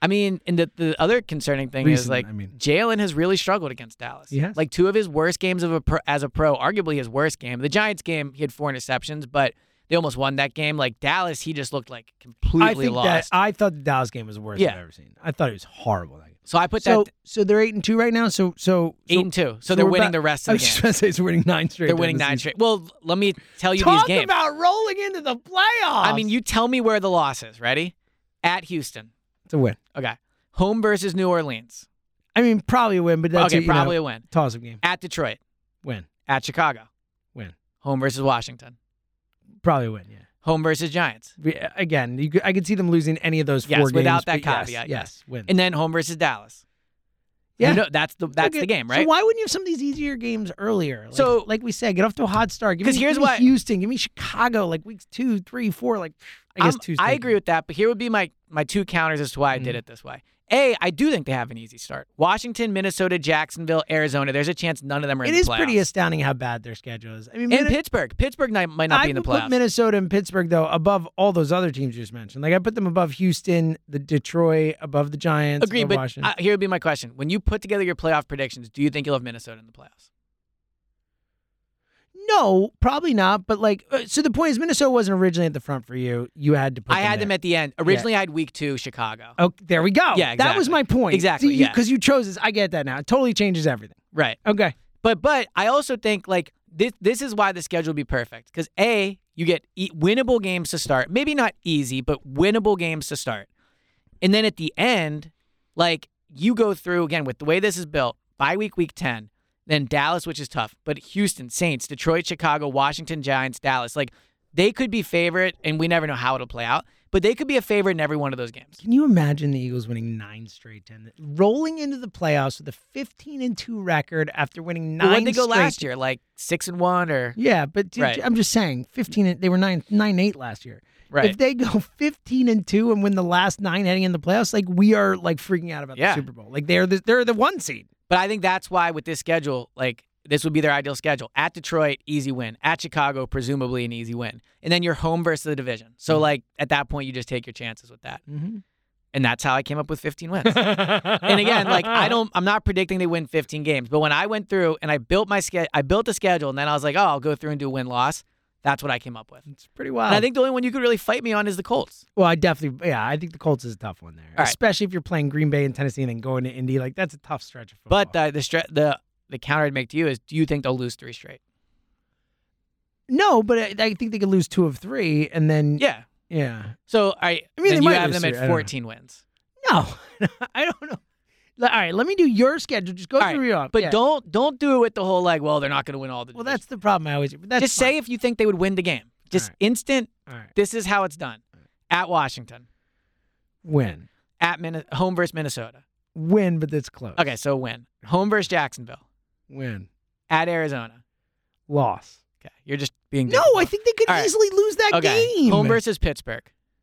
I mean, and the other concerning thing is like Jalen has really struggled against Dallas. Yes. Like 2 of his worst games as a pro, arguably his worst game. The Giants game, he had 4 interceptions, but they almost won that game. Like Dallas, he just looked like completely lost. I thought the Dallas game was the worst I've ever seen. I thought it was horrible. So I put that. So they're 8-2 right now. So 8-2. So they're winning the rest of the games. I was just going to say it's winning 9 straight. They're winning 9 straight. Well, let me tell you Talk these games. Talk about rolling into the playoffs. I mean, you tell me where the loss is. Ready? At Houston. It's a win. Okay. Home versus New Orleans. I mean, probably a win, but that's probably a win. Toss-up game. At Detroit. Win. At Chicago. Win. Home versus Washington. Probably a win, yeah. Home versus Giants. Again, I could see them losing any of those 4 games. Without that caveat. Yes, win. And then home versus Dallas. Yeah, that's the game, right? So why wouldn't you have some of these easier games earlier? Like we said, get off to a hot start. Give me Houston, give me Chicago, like weeks 2, 3, 4. Like I guess Tuesday. I agree with that, but here would be my 2 counters as to why I did it this way. A, I do think they have an easy start. Washington, Minnesota, Jacksonville, Arizona. There's a chance none of them are in the playoffs. It is pretty astounding how bad their schedule is. I mean, and Pittsburgh. Pittsburgh might not be in the playoffs. I put Minnesota and Pittsburgh, though, above all those other teams you just mentioned. Like, I put them above Houston, the Detroit, above the Giants, Agreed, above but Washington. Here would be my question. When you put together your playoff predictions, do you think you'll have Minnesota in the playoffs? No, probably not. But so the point is, Minnesota wasn't originally at the front for you. You had to put. I had them at the end. Originally, I had week 2 Chicago. Oh, there we go. Yeah, exactly. That was my point. Exactly. Because you chose this. I get that now. It totally changes everything. Right. Okay. But I also think this is why the schedule would be perfect. Because A, you get winnable games to start. Maybe not easy, but winnable games to start. And then at the end, you go through again with the way this is built. Bye week 10. Then Dallas, which is tough, but Houston, Saints, Detroit, Chicago, Washington, Giants, Dallas. They could be favorite, and we never know how it'll play out, but they could be a favorite in every one of those games. Can you imagine the Eagles winning 9 straight, 10, rolling into the playoffs with a 15-2 record after winning 9 straight? When did they go last year? 6-1 or? Yeah, but right. I'm just saying, 15. They were 9-8 last year. Right. If they go 15-2 and win the last 9 heading in the playoffs, we are freaking out about the Super Bowl. They're the 1 seed. But I think that's why with this schedule, this would be their ideal schedule. At Detroit, easy win. At Chicago, presumably an easy win. And then you're home versus the division. So, at that point, you just take your chances with that. Mm-hmm. And that's how I came up with 15 wins. And again, I'm not predicting they win 15 games. But when I went through and I built the schedule, and then I was like, I'll go through and do win-loss. That's what I came up with. It's pretty wild. And I think the only one you could really fight me on is the Colts. Well, I think the Colts is a tough one there. Especially if you're playing Green Bay and Tennessee and then going to Indy. That's a tough stretch of football. But the counter I'd make to you is, do you think they'll lose 3 straight? No, but I think they could lose 2 of 3 and then... Yeah. So, then you have them at 14 wins. No, I don't know. All right, let me do your schedule. Just go through your... But don't do it with the whole, they're not going to win all the divisions. Well, that's the problem I always... Just say if you think they would win the game. Just instant, this is how it's done. At Washington. Win. At home versus Minnesota. Win, but that's close. Okay, so win. Home versus Jacksonville. Win. At Arizona. Loss. Okay, you're just being... No, I think they could easily lose that game. Home versus Pittsburgh.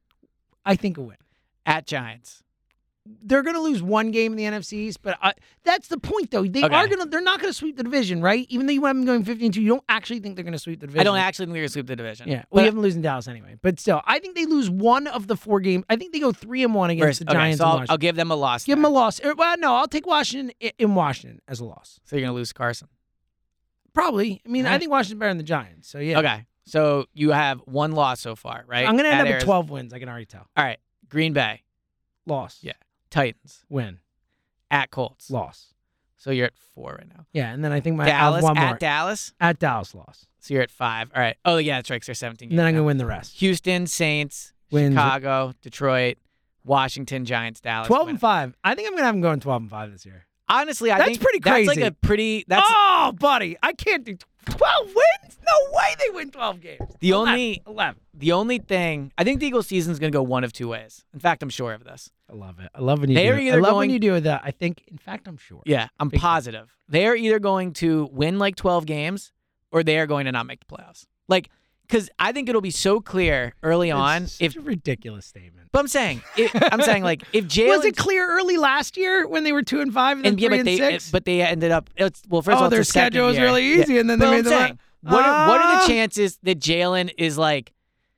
I think a win. At Giants. They're going to lose 1 game in the NFC East, but that's the point, though. They're not going to sweep the division, right? Even though you have them going 15-2, you don't actually think they're going to sweep the division. I don't actually think they're going to sweep the division. Yeah, we have them losing Dallas anyway. But still, I think they lose 1 of the 4 games. I think they go 3-1 against the Giants. So and Washington. I'll give them a loss. Give them a loss. Well, no, I'll take Washington in Washington as a loss. So you're going to lose Carson? Probably. I mean, I think Washington's better than the Giants. So yeah. Okay. So you have 1 loss so far, right? I'm going to end up with 12 wins. I can already tell. All right. Green Bay. Loss. Yeah. Titans. Win. At Colts. Loss. So you're at 4 right now. Yeah, and then I think Dallas. one more. At Dallas. At Dallas, loss. So you're at 5. All right. Oh yeah, that's right. 'Cause they're 17 games. And then I'm gonna win the rest. Houston, Saints, Wins. Chicago, Detroit, Washington, Giants, Dallas. 12-5. I think I'm gonna have them going 12-5 this year. Honestly, I think pretty crazy. That's like a pretty. Oh, buddy, I can't do 12 wins. No way they win 12 games. The 11. only thing, I think the Eagles season is going to go one of 2 ways. In fact, I'm sure of this. I love it. I love when you do it. I love when you do that. I think, in fact, I'm sure. Yeah, I'm positive. They are either going to win 12 games or they are going to not make the playoffs. Because I think it'll be so clear early on. It's a ridiculous statement. But I'm saying, if Jalen... Was it clear early last year when they were 2-5 and then 3-6? But they ended up... First of all, their schedule was really easy, and then they made What are the chances that Jalen is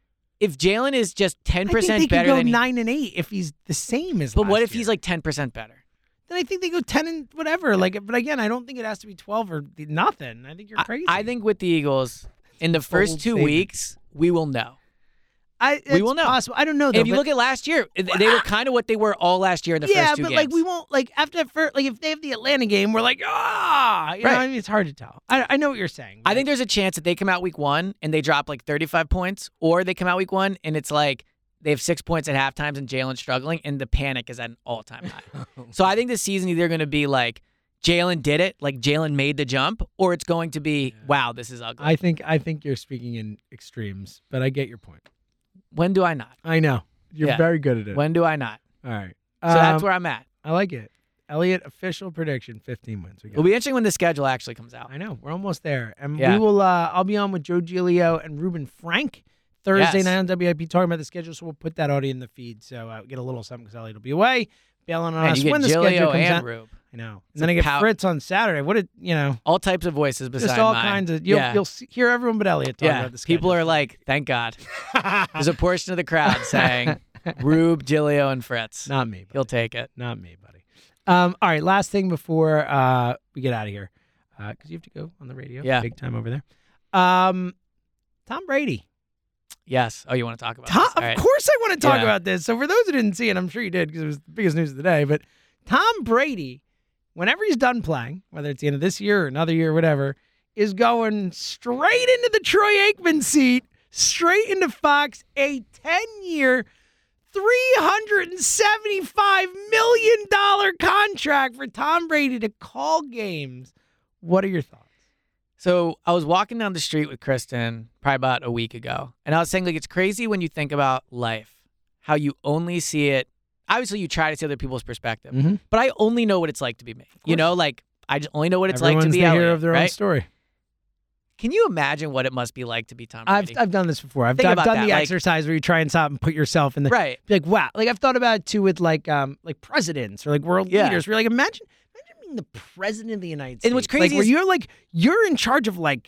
if Jalen is just 10% I think they better could go than 9-8 if he's the same as. But what last if he's year. like 10% better? Then I think they go 10 and whatever. Like, but again, I don't think it has to be 12 or nothing. I think you're crazy. I think with the Eagles, in the first Bold 2 statement. weeks, we will know. We will know. Possible. I don't know. Though, If you look at last year, they were kind of what they were all last year in the first 2 games. yeah, but like we won't like after that first, like if they have the Atlanta game, we're like you know, Right. I mean, it's hard to tell. I know what you're saying. I think there's a chance that they come out week 1 and they drop like 35 points, or they come out week 1 and it's like they have 6 points at halftime and Jalen's struggling and the panic is at an all-time high. So I think this season either going to be like Jalen did it, like Jalen made the jump, or it's going to be, wow, this is ugly. I think you're speaking in extremes, but I get your point. When do I not? I know you're Yeah. very good at it. When do I not? All right, So that's where I'm at. I like it. Elliot, official prediction: 15 wins. We got It'll be interesting when the schedule actually comes out. I know we're almost there, and Yeah. we will. I'll be on with Joe Giglio and Ruben Frank Thursday Yes. night on WIP talking about the schedule. So we'll put that audio in the feed. So get a little something because Elliot will be away. Bailing on And us you when get the schedule Gilio comes and out. Rube. I know. It's And then a I get pow- Fritz on Saturday. What did All types of voices beside just all mine. kinds of. You'll hear everyone but Elliot talk about the schedule. People are like, thank God. There's a portion of the crowd saying, Rube, Gilio, and Fritz. Not me. Buddy. He'll take it. Not me, buddy. All right, last thing before we get out of here, because you have to go on the radio. Yeah. Big time over there. Tom Brady. Yes. Oh, you want to talk about Tom, this? All right. Of course I want to talk Yeah. about this. So for those who didn't see it, I'm sure you did because it was the biggest news of the day, but Tom Brady, whenever he's done playing, whether it's the end of this year or another year or whatever, is going straight into the Troy Aikman seat, straight into Fox, a 10-year, $375 million contract for Tom Brady to call games. What are your thoughts? So I was walking down the street with Kristen probably about a week ago, and I was saying, like, it's crazy when you think about life, how you only see it. Obviously, you try to see other people's perspective, Mhm. but I only know what it's like to be me. You know, like, I just only know what it's Everyone's like to be the hero Elliot, of their own right? story. Can you imagine what it must be like to be Tom Brady? I've done this before. I've Think done about the that, like- exercise where you try and stop and put yourself in the Right. be like, wow. Like I've thought about it too with like presidents or like world Yeah. leaders. Where like imagine being the president of the United States. And what's crazy where is- you're in charge of like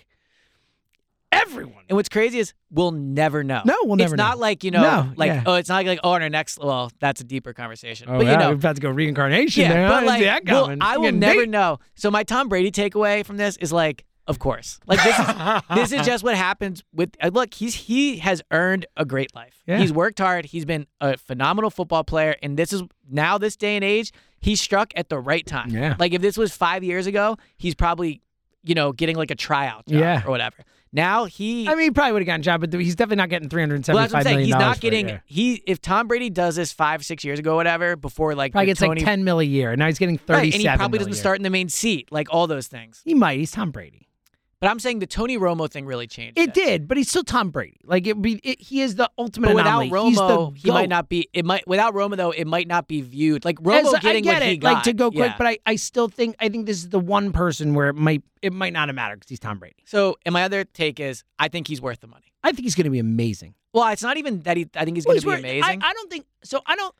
everyone. And what's crazy is we'll never know. No, we'll never It's not know. like, No, yeah. it's not like, on our next, well, that's a deeper conversation. Oh, but, yeah, you know, we're about to go reincarnation. yeah, there. but I didn't like, see that well, coming. I I'm will getting never deep. know. So my Tom Brady takeaway from this is like, of course. Like, this is just what happens with, look, he has earned a great life. Yeah. He's worked hard. He's been a phenomenal football player. And this day and age, he's struck at the right time. Yeah. Like, if this was 5 years ago, he's probably, getting like a tryout job Yeah. or whatever. Now he I mean, he probably would have gotten a job, but he's definitely not getting $375 Well, that's what I'm saying. million He's not for it, getting. yeah. If Tom Brady does this 5-6 years ago, whatever, before like Probably the gets Tony, like $10 million a year, and now he's getting $37 right, and he probably million. doesn't start in the main seat, like all those things. He might. He's Tom Brady. But I'm saying the Tony Romo thing really changed. It did, but he's still Tom Brady. Like he is the ultimate But without anomaly. He's the Romo, he might GOAT. not be. Without Romo though, it might not be viewed like Romo As- getting I get what it, he got. like to go quick, Yeah. but I still think this is the one person where it might not have mattered because he's Tom Brady. So, and my other take is, I think he's worth the money. I think he's going to be amazing. Well, it's not even that I think he's going to be amazing. I don't think so.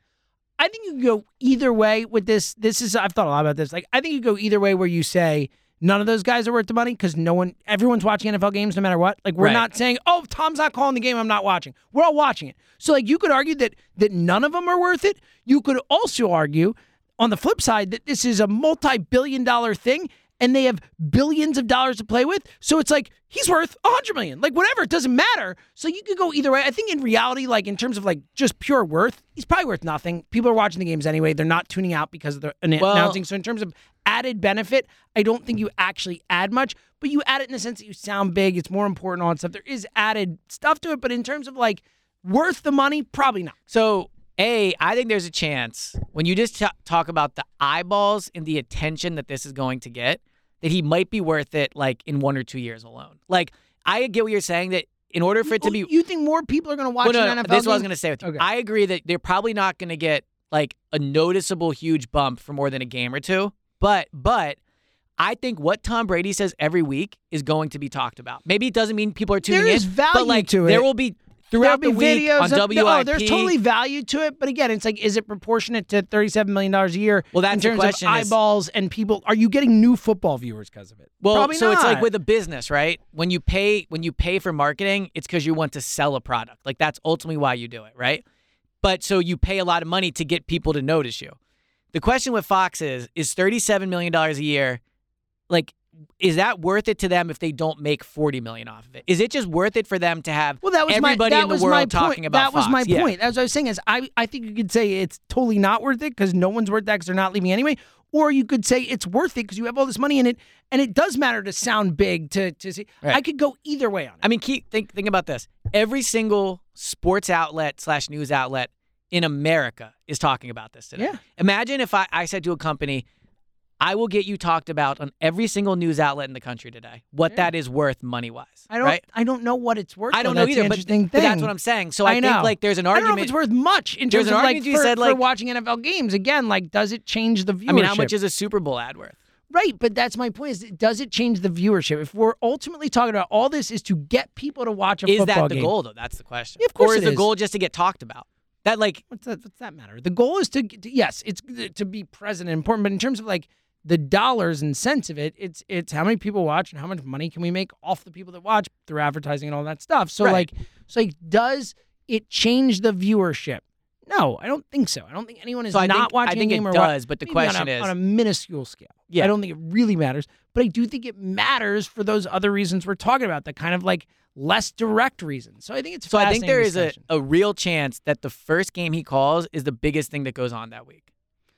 I think you can go either way with this. I've thought a lot about this. Like I think you go either way where you say none of those guys are worth the money because everyone's watching NFL games no matter what. Like we're Right. not saying, oh, Tom's not calling the game, I'm not watching. We're all watching it. So like you could argue that none of them are worth it. You could also argue on the flip side that this is a multi-billion-dollar thing and they have billions of dollars to play with. So it's like he's worth $100 million. Like whatever, it doesn't matter. So you could go either way. I think in reality, like in terms of like just pure worth, he's probably worth nothing. People are watching the games anyway. They're not tuning out because of the announcing. So in terms of added benefit, I don't think you actually add much, but you add it in the sense that you sound big. It's more important, all that stuff. There is added stuff to it, but in terms of like worth the money, probably not. So, I think there's a chance when you just talk about the eyeballs and the attention that this is going to get, that he might be worth it like in 1 or 2 years alone. Like, I get what you're saying that in order for it to be... You think more people are going to watch Well, an no, NFL this is what I was game? going to say with you. Okay. I agree that they're probably not going to get like a noticeable huge bump for more than a game or two. But I think what Tom Brady says every week is going to be talked about. Maybe it doesn't mean people are tuning There in. is value but like, to it. There will be throughout the There'll be week videos on of, WIP. Oh, there's totally value to it, but again, it's like, is it proportionate to $37 million a year? Well, that's in the terms question of is- eyeballs and people. Are you getting new football viewers because of it? Well, Probably so not. it's like with a business, right? When you pay for marketing, it's because you want to sell a product. Like that's ultimately why you do it, right? But so you pay a lot of money to get people to notice you. The question with Fox is $37 million a year, like, is that worth it to them if they don't make $40 million off of it? Is it just worth it for them to have everybody in the world talking about That was Fox? my Yeah. point. As I was saying, is I think you could say it's totally not worth it because no one's worth that because they're not leaving anyway. Or you could say it's worth it because you have all this money in it, and it does matter to sound big to see. Right. I could go either way on it. I mean, think about this. Every single sports outlet / news outlet in America is talking about this today. Yeah. Imagine if I said to a company, I will get you talked about on every single news outlet in the country today, what that is worth money-wise. I don't know what it's worth. I don't though. know That's either, the but interesting thing. that's what I'm saying. So I think know. like there's an I don't argument. know if it's worth much in There's terms an of like argument you for, said, for like- watching NFL games. Again, like does it change the viewership? I mean, how much is a Super Bowl ad worth? Right, but that's my point. Is does it change the viewership? If we're ultimately talking about all this is to get people to watch a Is football that the game. goal, though? That's the question. Yeah, of course or it is the is. goal just to get talked about? That like What's that matter? The goal is to yes, it's to be present and important, but in terms of like the dollars and cents of it, it's how many people watch and how much money can we make off the people that watch through advertising and all that stuff. So Right. like does it change the viewership? No, I don't think so. I don't think anyone is So I not think- I watching think a game it or does, but the maybe question on a minuscule scale. Yeah. I don't think it really matters, but I do think it matters for those other reasons we're talking about, the kind of like less direct reasons. So I think it's So I think there is discussion. a real chance that the first game he calls is the biggest thing that goes on that week.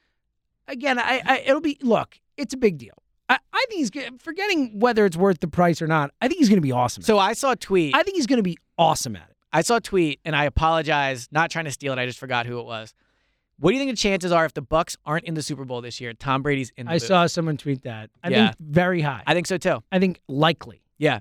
Again, it'll be, look, it's a big deal. I think he's forgetting whether it's worth the price or not. I think he's going to be awesome. So I saw a tweet. I think he's going to be awesome at it. I saw a tweet, and I apologize, not trying to steal it. I just forgot who it was. What do you think the chances are if the Bucs aren't in the Super Bowl this year? Tom Brady's in the I booth? saw someone tweet that. I Yeah. think very high. I think so too. I think likely. Yeah.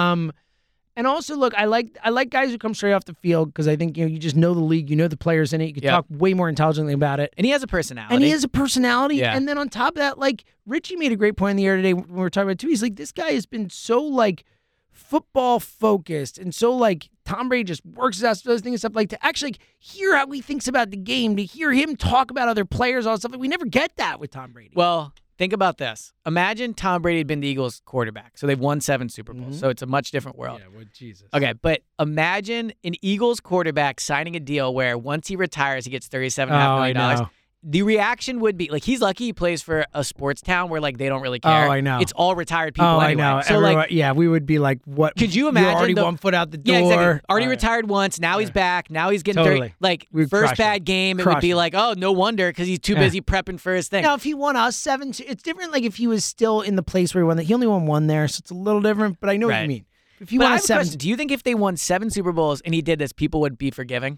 And also, look, I like guys who come straight off the field because I think you just know the league, you know the players in it, you can Yep. talk way more intelligently about it. And he has a personality. And he has a personality. Yeah. And then on top of that, like Richie made a great point in the air today when we were talking about it too. He's like, this guy has been so like football focused and so like Tom Brady just works his ass for those things and stuff, like to actually hear how he thinks about the game, to hear him talk about other players, all that stuff. Like, we never get that with Tom Brady. Well, think about this. Imagine Tom Brady had been the Eagles quarterback. So they've won 7 Super Bowls. So it's a much different world. well, Jesus. Okay, but imagine an Eagles quarterback signing a deal where once he retires, he gets $37.5 million. I know. The reaction would be like he's lucky he plays for a sports town where like they don't really care. Oh, I know. It's all retired people Oh, anyway. I know. So Everyone, like, yeah, we would be like, what? could you You're imagine already the- 1 foot out the door. yeah, exactly. Already All right. retired once. Now he's Yeah. back. Now he's getting Totally. 30. Like We'd first crush bad him. game, it Crush would be him. like, oh, no wonder because he's too Yeah. busy prepping for his thing. Now, if he won us 7, it's different. Like if he was still in the place where he won that, he only won 1 there, so it's a little different. But I know what Right. you mean. If he But I won have a 7, question. Do you think if they won 7 Super Bowls and he did this, people would be forgiving?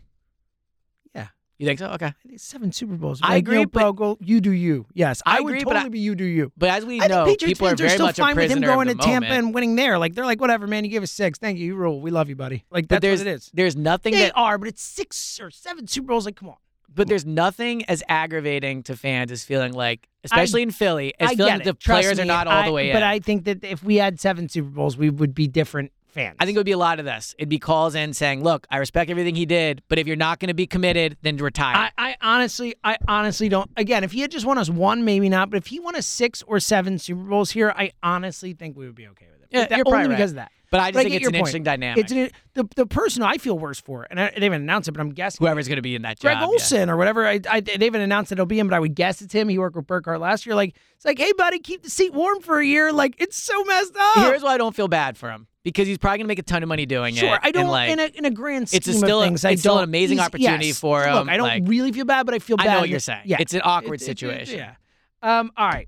yeah, You think so? Okay. I think 7 Super Bowls. I Like, agree, yo, bro, go, you do you. Yes, I would agree, but totally be you do you. But as we I know, think Patriots people are fans very still much a fine with him prisoner going of to the Tampa moment. and winning there. Like they're like, whatever, man. You gave us 6. Thank you. You rule. We love you, buddy. Like But that's what it is. There's nothing They that are, but it's 6 or 7 Super Bowls. Like, come on. But there's nothing as aggravating to fans as feeling like, especially in Philly, as I feeling get that it. the Trust players are me, not all the way in. But I think that if we had 7 Super Bowls, we would be different fans. I think it would be a lot of this. It'd be calls in saying, look, I respect everything he did, but if you're not going to be committed, then retire. I honestly don't. Again, if he had just won us 1, maybe not. But if he won us 6 or 7 Super Bowls here, I honestly think we would be okay with it. Yeah, That- you're probably only right. because of that. But I just think get it's your an point. interesting dynamic. It's the person I feel worse for, and they haven't announced it, but I'm guessing Whoever's going to be in that Greg job. Olson or whatever. They haven't announced that it'll be him, but I would guess it's him. He worked with Burkhardt last year. Like it's like, hey, buddy, keep the seat warm for a year. Like it's so messed up. Yeah. Here's why I don't feel bad for him. Because he's probably going to make a ton of money doing it. Sure, I don't. And like, in a grand scheme it's still of things, it's still an don't- amazing he's- opportunity yes. for him. Look, I don't like, really feel bad, but I feel I bad. know what you're saying. Yeah, It's an awkward situation. Yeah. All right,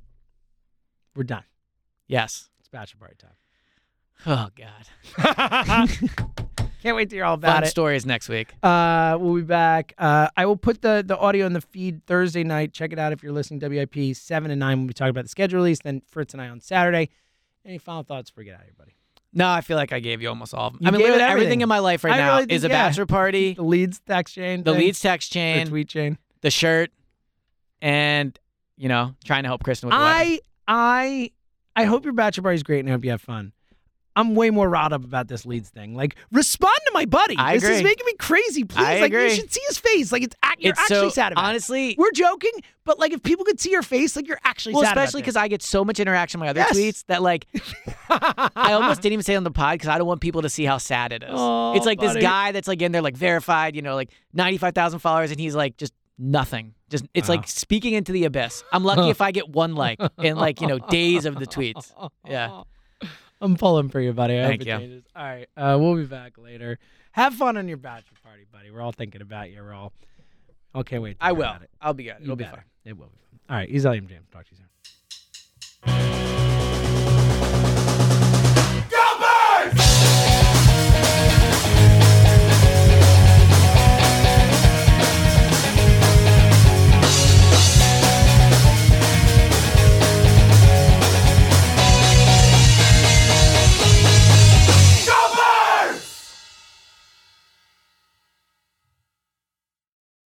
we're done. Yes. It's bachelor party time. Oh, God. Can't wait to hear all about Fun it. stories next week. We'll be back. I will put the audio in the feed Thursday night. Check it out if you're listening. WIP 7 and 9. We'll be talking about the schedule release. Then Fritz and I on Saturday. Any final thoughts before we get out of here, buddy? No, I feel like I gave you almost all of them. You I mean, gave it literally everything. everything in my life right I now really think, is a yeah. bachelor party, The Leeds text chain. the thing? Leeds text Or chain, tweet chain. the shirt, and, you know, trying to help Kristen with the wedding. I hope your bachelor party is great and I hope you have fun. I'm way more riled up about this Leeds thing. Like, respond to my buddy. I This agree. is making me crazy. Please, I like, agree. you should see his face. Like, you're It's actually so- sad about honestly- it. We're joking, but like, if people could see your face, like, you're actually Well, sad about especially this. because I get so much interaction on my other Yes. tweets that like I almost didn't even say it on the pod because I don't want people to see how sad it is. Oh, It's like buddy. this guy that's like in there like verified, like 95,000 followers, and he's like just nothing. Just it's like speaking into the abyss. I'm lucky if I get one like in like days of the tweets. Yeah. I'm pulling for you, buddy. I hope Thank it you. changes. All right. We'll be back later. Have fun on your bachelor party, buddy. We're all thinking about you. We're all. Okay, wait. I will. I'll be good. You It'll be better. fine. It will be fun. All right. He's Elliam James. Talk to you soon.